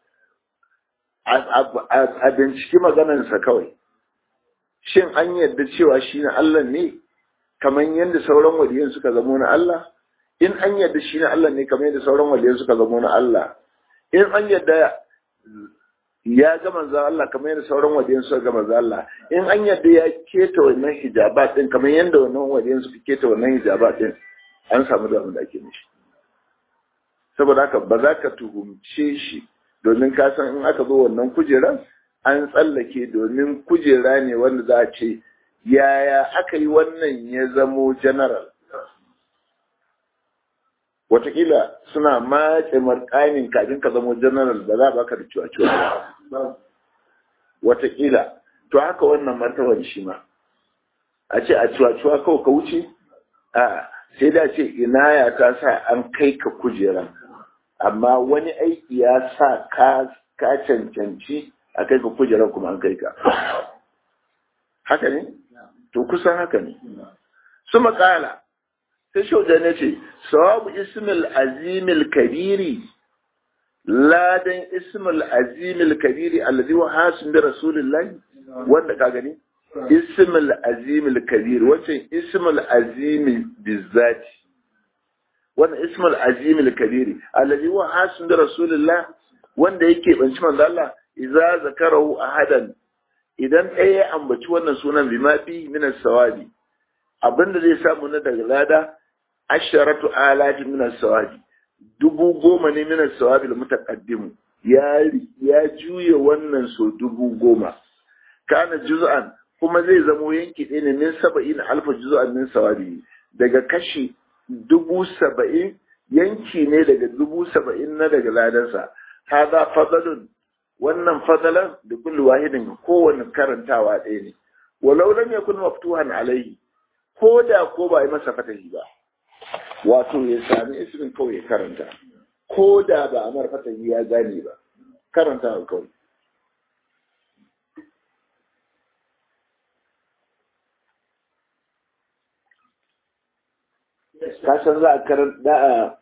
a binciki maganarsa kawai shin an yarda cewa shi na Allah ne kamar yadda sauran waliyan suka zamo na Allah in an yarda shi na Allah ne kamar yadda sauran waliyan suka zamo na Allah in an yarda ya ga manzo Allah kamar yadda sauran waliyan suka ga manzo Allah in an yarda ya keta wannan hijaba din kamar yadda wannan waliyan suka keta wannan hijaba din an samu da abin da ake nishi saboda haka ba za ka tuhumce shi domin ka san in aka zo wannan kujeran an tsallake domin kujera ne wanda za a ce yaya aka yi wannan ya zamo general watakila suna mace markanin kafin ka zamo general ba za a baka da ciwa-ciwa ba watakila to haka wannan martaban shi ma a ce a ciwa-ciwa kawai ka wuce a sai da ce ina ya ta sa an kai ka kujera amma wani aiki ya sa ka cancanci a kai ka kujera kuma an kai ka haka ne to kusan haka ne su makala sai shauja ne ce sawabu ismil azimil kabiri ladan ismil azimil kabiri alladhi wa hasim bi rasulillah wanda ka gani ismil azimil kabiri wancan ismil azimi bizati wannan ismil azimil kabiri alladhi wa hasim bi rasulillah wanda yake banci manzo Allah idza zakarahu ahadan idan ɗaya ya ambaci wannan sunan bima fi min as-sawabi abinda zai samu na daga lada asharatu alati min as-sawabi dubu goma ne min as-sawabi al-mutaqaddim ya ya juye wannan so dubu goma kana juz'an kuma zai zamo yanki ɗaya ne min saba'in alfa juz'an min sawabi daga kashi dubu saba'in yanki ne daga dubu saba'in na daga ladansa hada fadalun wannan fadalan da kullu wahidin kowanne karantawa ɗaya ne walau lam yakun maftuhan alaihi ko da ko ba yi masa fatahi ba wato ya sami ismin kawai ya karanta ko da ba a mara fatahi ya gane ba karanta kawai kasan za a karanta a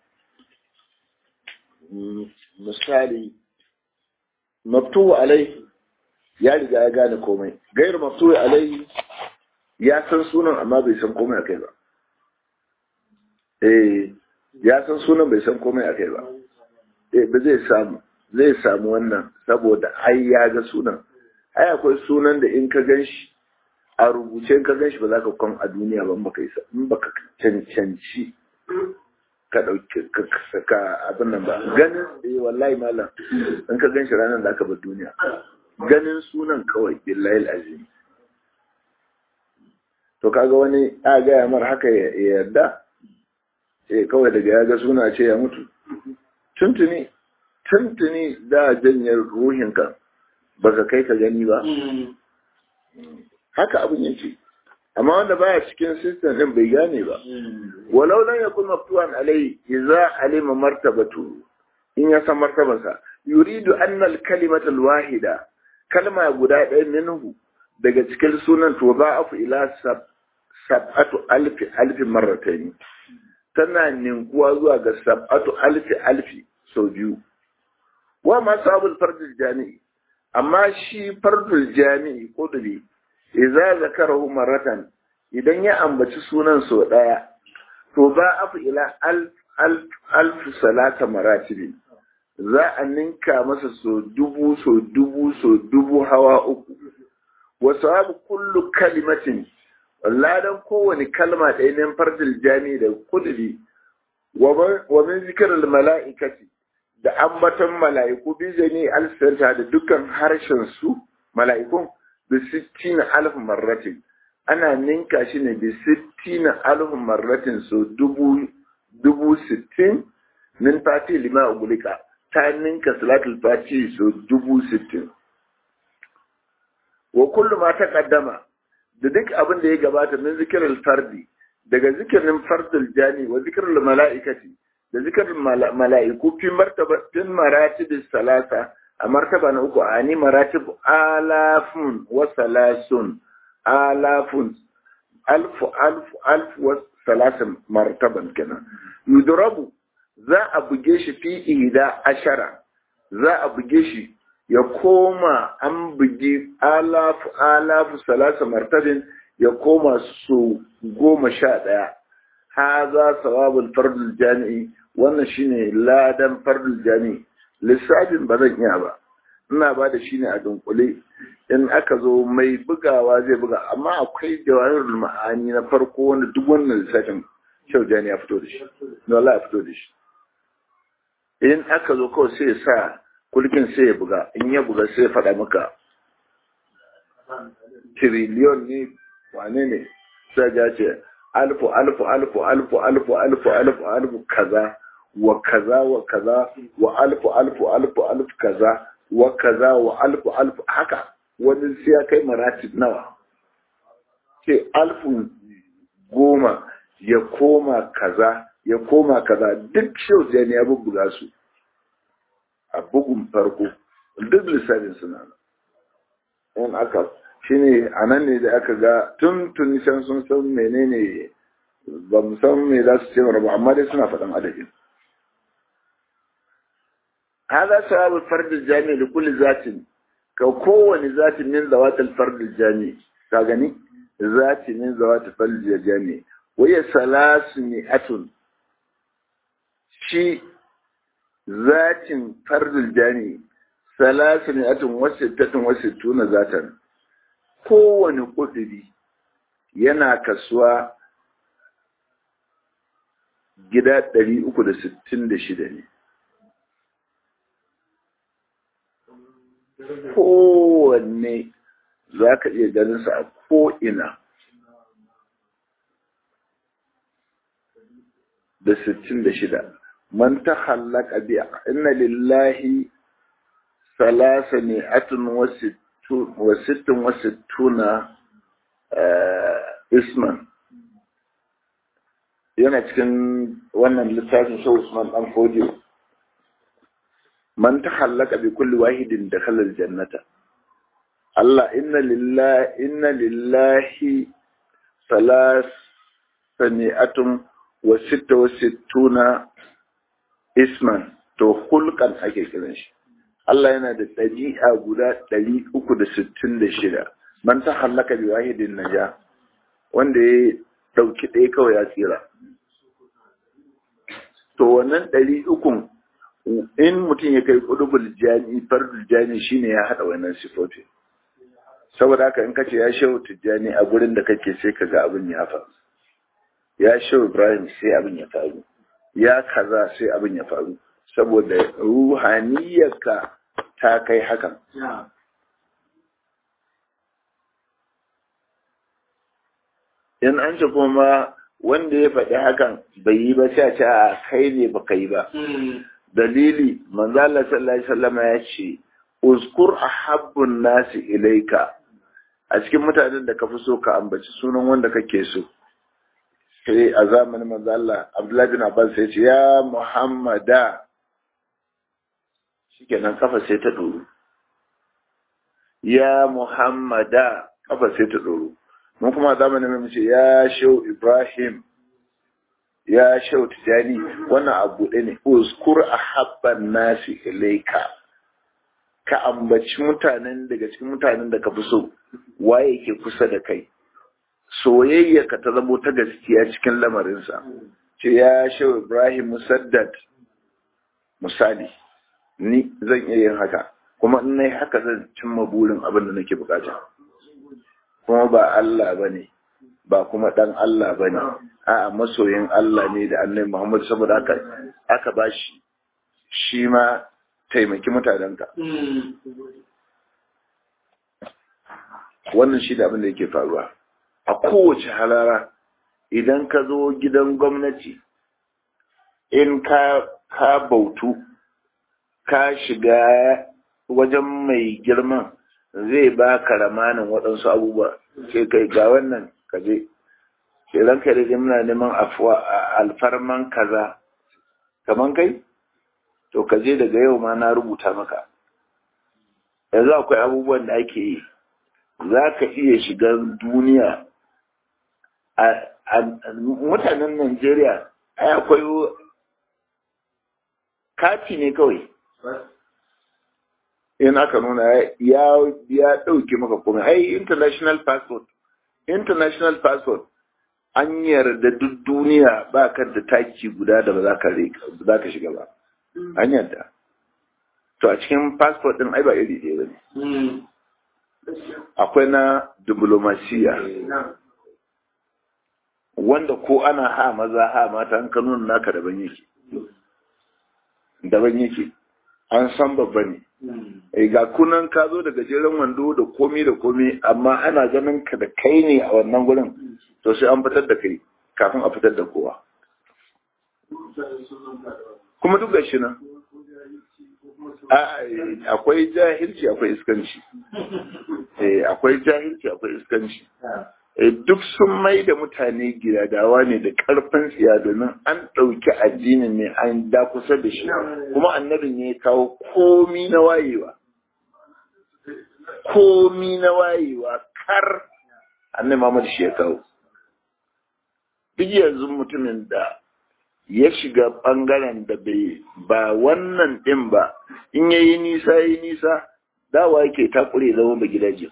misali maftuhu alai ya riga ya gane komai gairu maftuhu alai ya san sunan amma bai san komai akai ba eh ya san sunan bai san komai akai ba eh ba zai samu zai samu wannan saboda ai ya ga sunan ai akwai sunan da in ka ganshi a rubuce in ka ganshi ba za ka kwan a duniya ba in baka isa in baka cancanci ka dauki ka abin nan ba ganin eh wallahi malam in ka ganshi ranar da aka bar duniya ganin sunan kawai billahi alazim to kaga wani a gaya mar haka ya yarda eh kawai daga ya ga suna ce ya mutu tuntuni tuntuni da janyar ruhinka baka kai ka gani ba haka abin yake amma wanda baya cikin system din bai gane ba walau lan yakun maftuhan alai idza alima martabatu in ya san martabarsa yuridu anna al kalimata al wahida kalma guda ɗaya minhu daga cikin sunan to ba'afu ila sab sab'atu alfi alfi marratayn tana ninkuwa zuwa ga sab'atu alfi alfi sau biyu wa ma sabul fardul jami'i amma shi fardul jami'i qudbi idza zakarahu marratan idan ya ambaci sunan sau daya to ba'afu ila alf alf alf salata maratibi za a ninka masa so dubu so dubu so dubu hawa uku wa sawabu kullu kalimatin ladan kowane kalma ɗaya ne fardil jami da kudiri wa min zikril mala'ikati da ambaton mala'iku bi jami alsanta da dukkan harshen su mala'ikun bi sittina alf marratin ana ninka shi ne bi sittina alf marratin so dubu dubu sittin min fati lima ugulika ta ninka salatul fati so dubu sittin wa kullu ma taqaddama da duk abin da ya gabata min zikirin fardi daga zikirin fardul jani wa zikirin mala'ikati da zikirin mala'iku fi martabatin maratibis salasa a martaba na uku ani maratib alafun wa salasun alafun alfu alfu alfu wa salasun martaban kenan yudrabu za a buge shi fi ihda ashara za a buge shi ya koma an bugi alafu alafu salasa martabin ya koma su goma sha ɗaya ha za sawabul fardul jami'i wannan shine ladan fardul jami'i lissafin ba zan iya ba ina ba da shi ne a dunkule in aka zo mai bugawa zai buga amma akwai jawahirul ma'ani na farko wanda duk wannan lissafin shau jani ya fito da shi wallahi ya fito da shi in aka zo kawai sai ya sa kulkin sai ya buga in ya buga sai ya faɗa maka tiriliyon ne wane ne sai ya ce alfu alfu alfu alfu alfu alfu alfu alfu kaza wa kaza wa kaza wa alfu alfu alfu alfu kaza wa kaza wa alfu alfu haka wani sai ya kai maratib nawa ce alfu goma ya koma kaza ya koma kaza duk shau ne ya bubbuga su a bugun farko duk lissafin suna in aka shi ne a nan ne da aka ga tun tun can sun san menene ba mu san me za su ce ba amma dai suna faɗin adadin hada sababu fardul jami da kulli zatin ka kowane zatin min zawatil fardul jami ka gani zatin min zawatil fardul jami waya salasu mi'atun shi zatin fardul jami salasu mi'atun wasittatun wasittuna zatan kowane kudiri yana kasuwa gida ɗari uku da sittin da shida ne kowanne za ka iya ganin sa a ko'ina da sittin da shida man ta hallaka bi inna lillahi salasa ne atun wa sittin wa sittuna isman yana cikin wannan littafin shi Usman dan Fodiyo man ta hallaka bi kulli wahidin da khalal jannata Allah inna lillahi inna lillahi salasani'atun wa sitta wa sittuna isman to hulkan ake kiran shi Allah yana da ɗabi'a guda ɗari uku da sittin da shida man ta hallaka bi wahidin naja wanda ya ɗauki ɗaya kawai ya tsira to wannan ɗari ukun in mutum ya kai ƙudubul jani fardul jani shine ya haɗa wannan sifofi saboda haka in kace ya shehu tijjani a gurin da kake sai kaga abin ya faru ya shehu ibrahim sai abin ya faru ya kaza sai abin ya faru saboda ruhaniyarka ta kai hakan in an ce kuma wanda ya faɗi hakan bai yi ba sai a ce a kai ne ba kai ba dalili manzo Allah sallallahu alaihi wasallam ya ce uzkur ahabbun nasi ilaika a cikin mutanen da ka fi so ka ambaci sunan wanda kake so sai a zamanin manzo Allah Abdullahi bin Abbas sai ce ya Muhammada shikenan kafa sai ta doro ya Muhammada kafa sai ta doro mun kuma zamanin mu ce ya Shehu Ibrahim ya Shehu Tijani wannan abu ɗaya ne uzkur ahabban nasi ilaika ka ambaci mutanen daga cikin mutanen da ka fi so waye ke kusa da kai soyayya ka ta zamo ta gaskiya cikin lamarinsa ce ya Shehu Ibrahim Musaddad misali ni zan iya yin haka kuma in nayi haka zan cimma burin abin da nake bukata kuma ba Allah bane ba kuma dan Allah bane a'a masoyin Allah ne da Annabi Muhammad saboda haka aka bashi shi ma taimaki mutanenka wannan shi da abin da yake faruwa a kowace halara idan ka zo gidan gwamnati in ka ka bautu ka shiga wajen mai girman zai ba ka ramanin waɗansu abubuwa sai kai ga wannan kaje sai ranka da muna neman alfarman kaza kaman kai to ka je daga yau ma na rubuta maka yanzu akwai abubuwan da ake yi za ka iya shiga duniya a mutanen Najeriya ai akwai kati ne kawai in aka nuna ya ya dauke maka komai ai international passport international passport an yarda duk duniya ba ka da taki guda da ba za ka za ka shiga ba an yarda to a cikin passport din ai ba iri ɗaya bane akwai na diplomasiya wanda ko ana ha maza ha mata an ka nuna naka daban yake daban yake an san babba ne eh ga kunan ka zo da gajeren wando da komi da komi amma ana ganin ka da kai ne a wannan gurin to sai an fitar da kai kafin a fitar da kowa kuma duk gashi nan akwai jahilci akwai iskanci eh akwai jahilci akwai iskanci duk sun mai da mutane gidadawa ne da karfin tsiya domin an ɗauki addinin ne an da kusa da shi kuma annabin ya kawo komi na wayewa komi na wayewa kar annabi Muhammad shi ya kawo duk yanzu mutumin da ya shiga bangaren da bai ba wannan din ba in yayi nisa yayi nisa dawa yake takure zama ba gidaje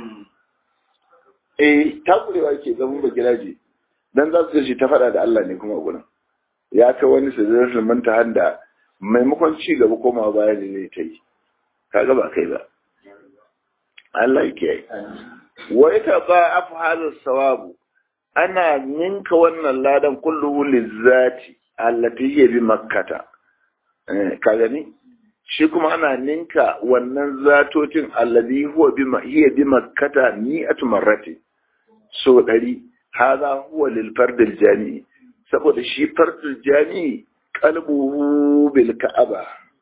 eh takurewa yake zama ba gidaje dan za su ce ta fada da Allah ne kuma gurin ya kai wani sirrin manta handa maimakon ci gaba koma baya ne zai ta yi kaga ba kai ba Allah yake yi wa ita ba afhalu sawabu ana ninka wannan ladan kullu lizzati allati hiya bi makkata eh ka gani shi kuma ana ninka wannan zatotin alladhi huwa bima hiya bimakkata mi'atu marrati so ɗari hadha huwa lil fardil jami'i saboda shi fardil jami'i qalbuhu bil ka'aba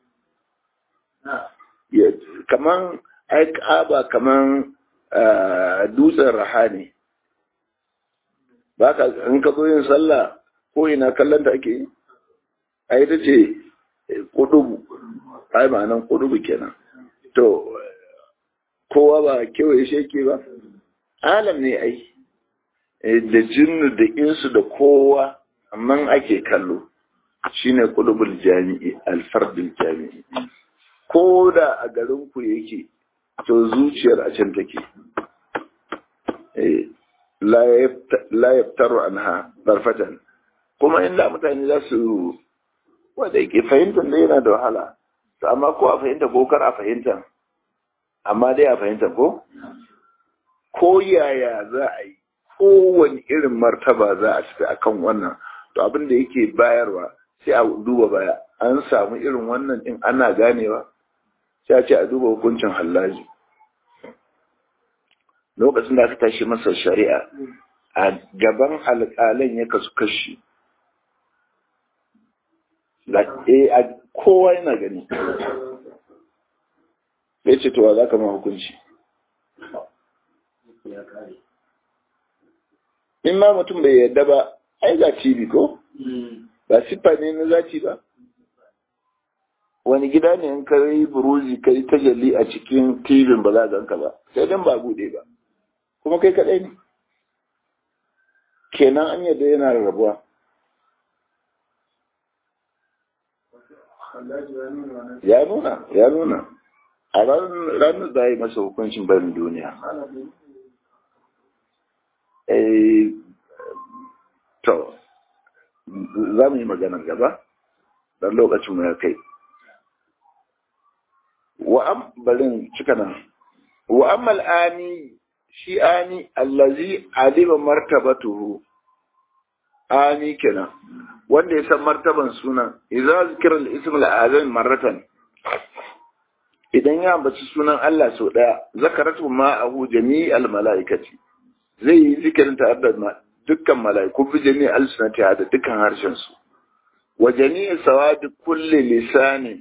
kaman ai ka'aba kaman dutsen rahani baka in ka zo yin sallah ko ina kallon ta ake yi ai ta ce kudubu ai ma'anan kudubu kenan to kowa ba kewaye sheke ba alam ne ai da jinnu da insu da kowa amma ake kallo shine kudubul jami'i alfardul jami'i ko da a garin ku yake to zuciyar a can take eh la yaftaru anha darfatan kuma inda mutane za su wanda yake fahimtar da yana da wahala to amma ko a fahimta ko kar a fahimta amma dai a fahimta ko ko yaya za a yi kowane irin martaba za a tafi akan wannan to abin da yake bayarwa sai a duba baya an samu irin wannan din ana ganewa sai a ce a duba hukuncin hallaji lokacin da aka tashi masa shari'a a gaban alƙalan ya kasu kashi da a kowa yana gani ya ce towa za ka ma hukunci in ma mutum bai yarda ba ai ga cibi ko ba siffa ne na zaci ba wani gida ne in ka yi buruzi ka yi tajalli a cikin tibin ba za a ganka ba sai dan ba bude ba kuma kai kadai ne kenan an yadda yana rarrabuwa ya nuna ya nuna a ranar da ya yi masa hukuncin barin duniya to za mu yi maganar gaba don lokacin mu ya kai wa'am barin cika nan wa'ammal ani shi ani allazi alima martabatuhu ani kenan wanda ya san martaban sunan idza zikra al-ism al-azam marratan idan ya ambaci sunan Allah sau daya zakaratu ma'ahu jami'al malaikati zai yi zikirin ta da dukkan malaiku bi jami'al sunati da dukkan harshen su wa jami'i sawadi kulli lisani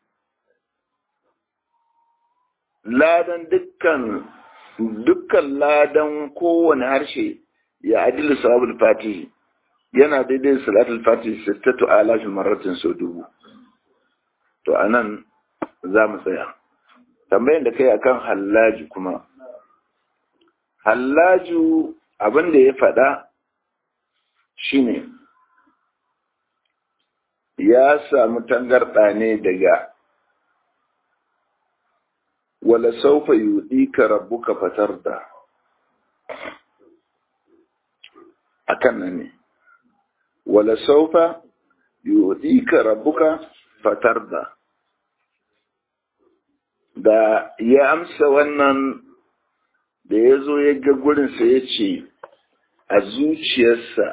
ladan dukkan dukkan ladan kowane harshe ya adilu sawabul fatihi yana daidai salatul fatihi sittatu alafin marratin sau dubu to anan za mu tsaya tambayin da kai akan hallaji kuma hallaju abin da ya faɗa shine ya samu tangarɗa ne daga wala saufa yudika rabbuka fatarda akan nan ne wala saufa yudika rabbuka fatarda da ya amsa wannan da ya zo ya ga gurinsa ya ce a zuciyarsa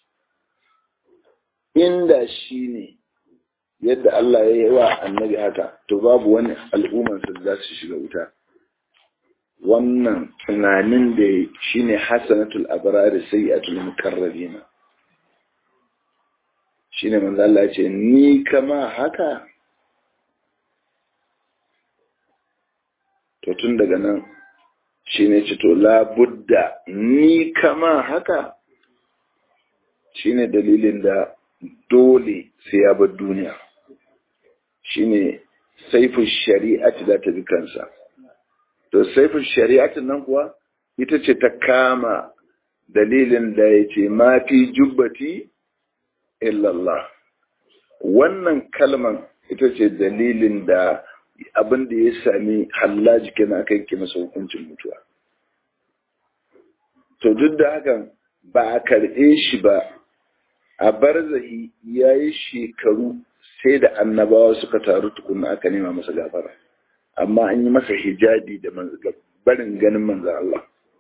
inda shi ne yadda Allah ya yi wa annabi haka to babu wani al'ummarsa da za su shiga wuta wannan tunanin da shi ne hasanatul abrari sayyatul mukarrabina shi ne manzo Allah ce ni kama haka to tun daga nan shi ne ce to labudda ni kama haka shi ne dalilin da dole sai ya bar duniya shi ne saifin shari'ati za ta bi kansa to saifin shari'atin nan kuwa ita ce ta kama dalilin da ya ce ma fi jubbati illallah wannan kalman ita ce dalilin da abin da ya sami hallaji kenan aka yanke masa hukuncin mutuwa to duk da hakan ba a karɓe shi ba a barzahi ya yi shekaru sai da annabawa suka taru tukuna aka nema masa gafara amma an yi masa hijabi da barin ganin manzan Allah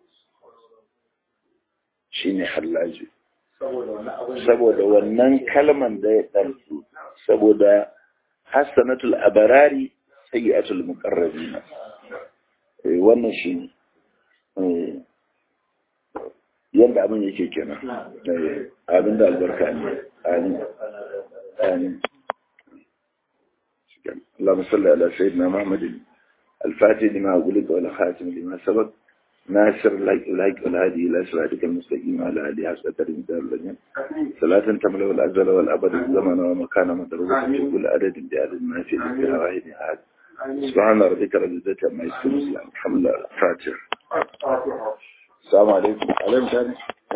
shi ne hallaji saboda wannan kalman da ya ɗarsu saboda hassanatul abarari sayyi'atul muqarrabin eh wannan shi eh yanda abin yake kenan eh abin da albarka ne amin amin اللهم صل على سيدنا محمد الفاتح لما أقولك والخاتم لما سبق ناصر لك الهج والهادي إلى صراطك المستقيم على آله حسب ترميدار اللجنة صلاة تملأ الأزل والأبد الزمن ومكان مدروبة في كل عدد بعدد ما في ذكرها واحد أحد سبحان ربك رب العزة عما يصفون الحمد لله الفاتح السلام عليكم عليكم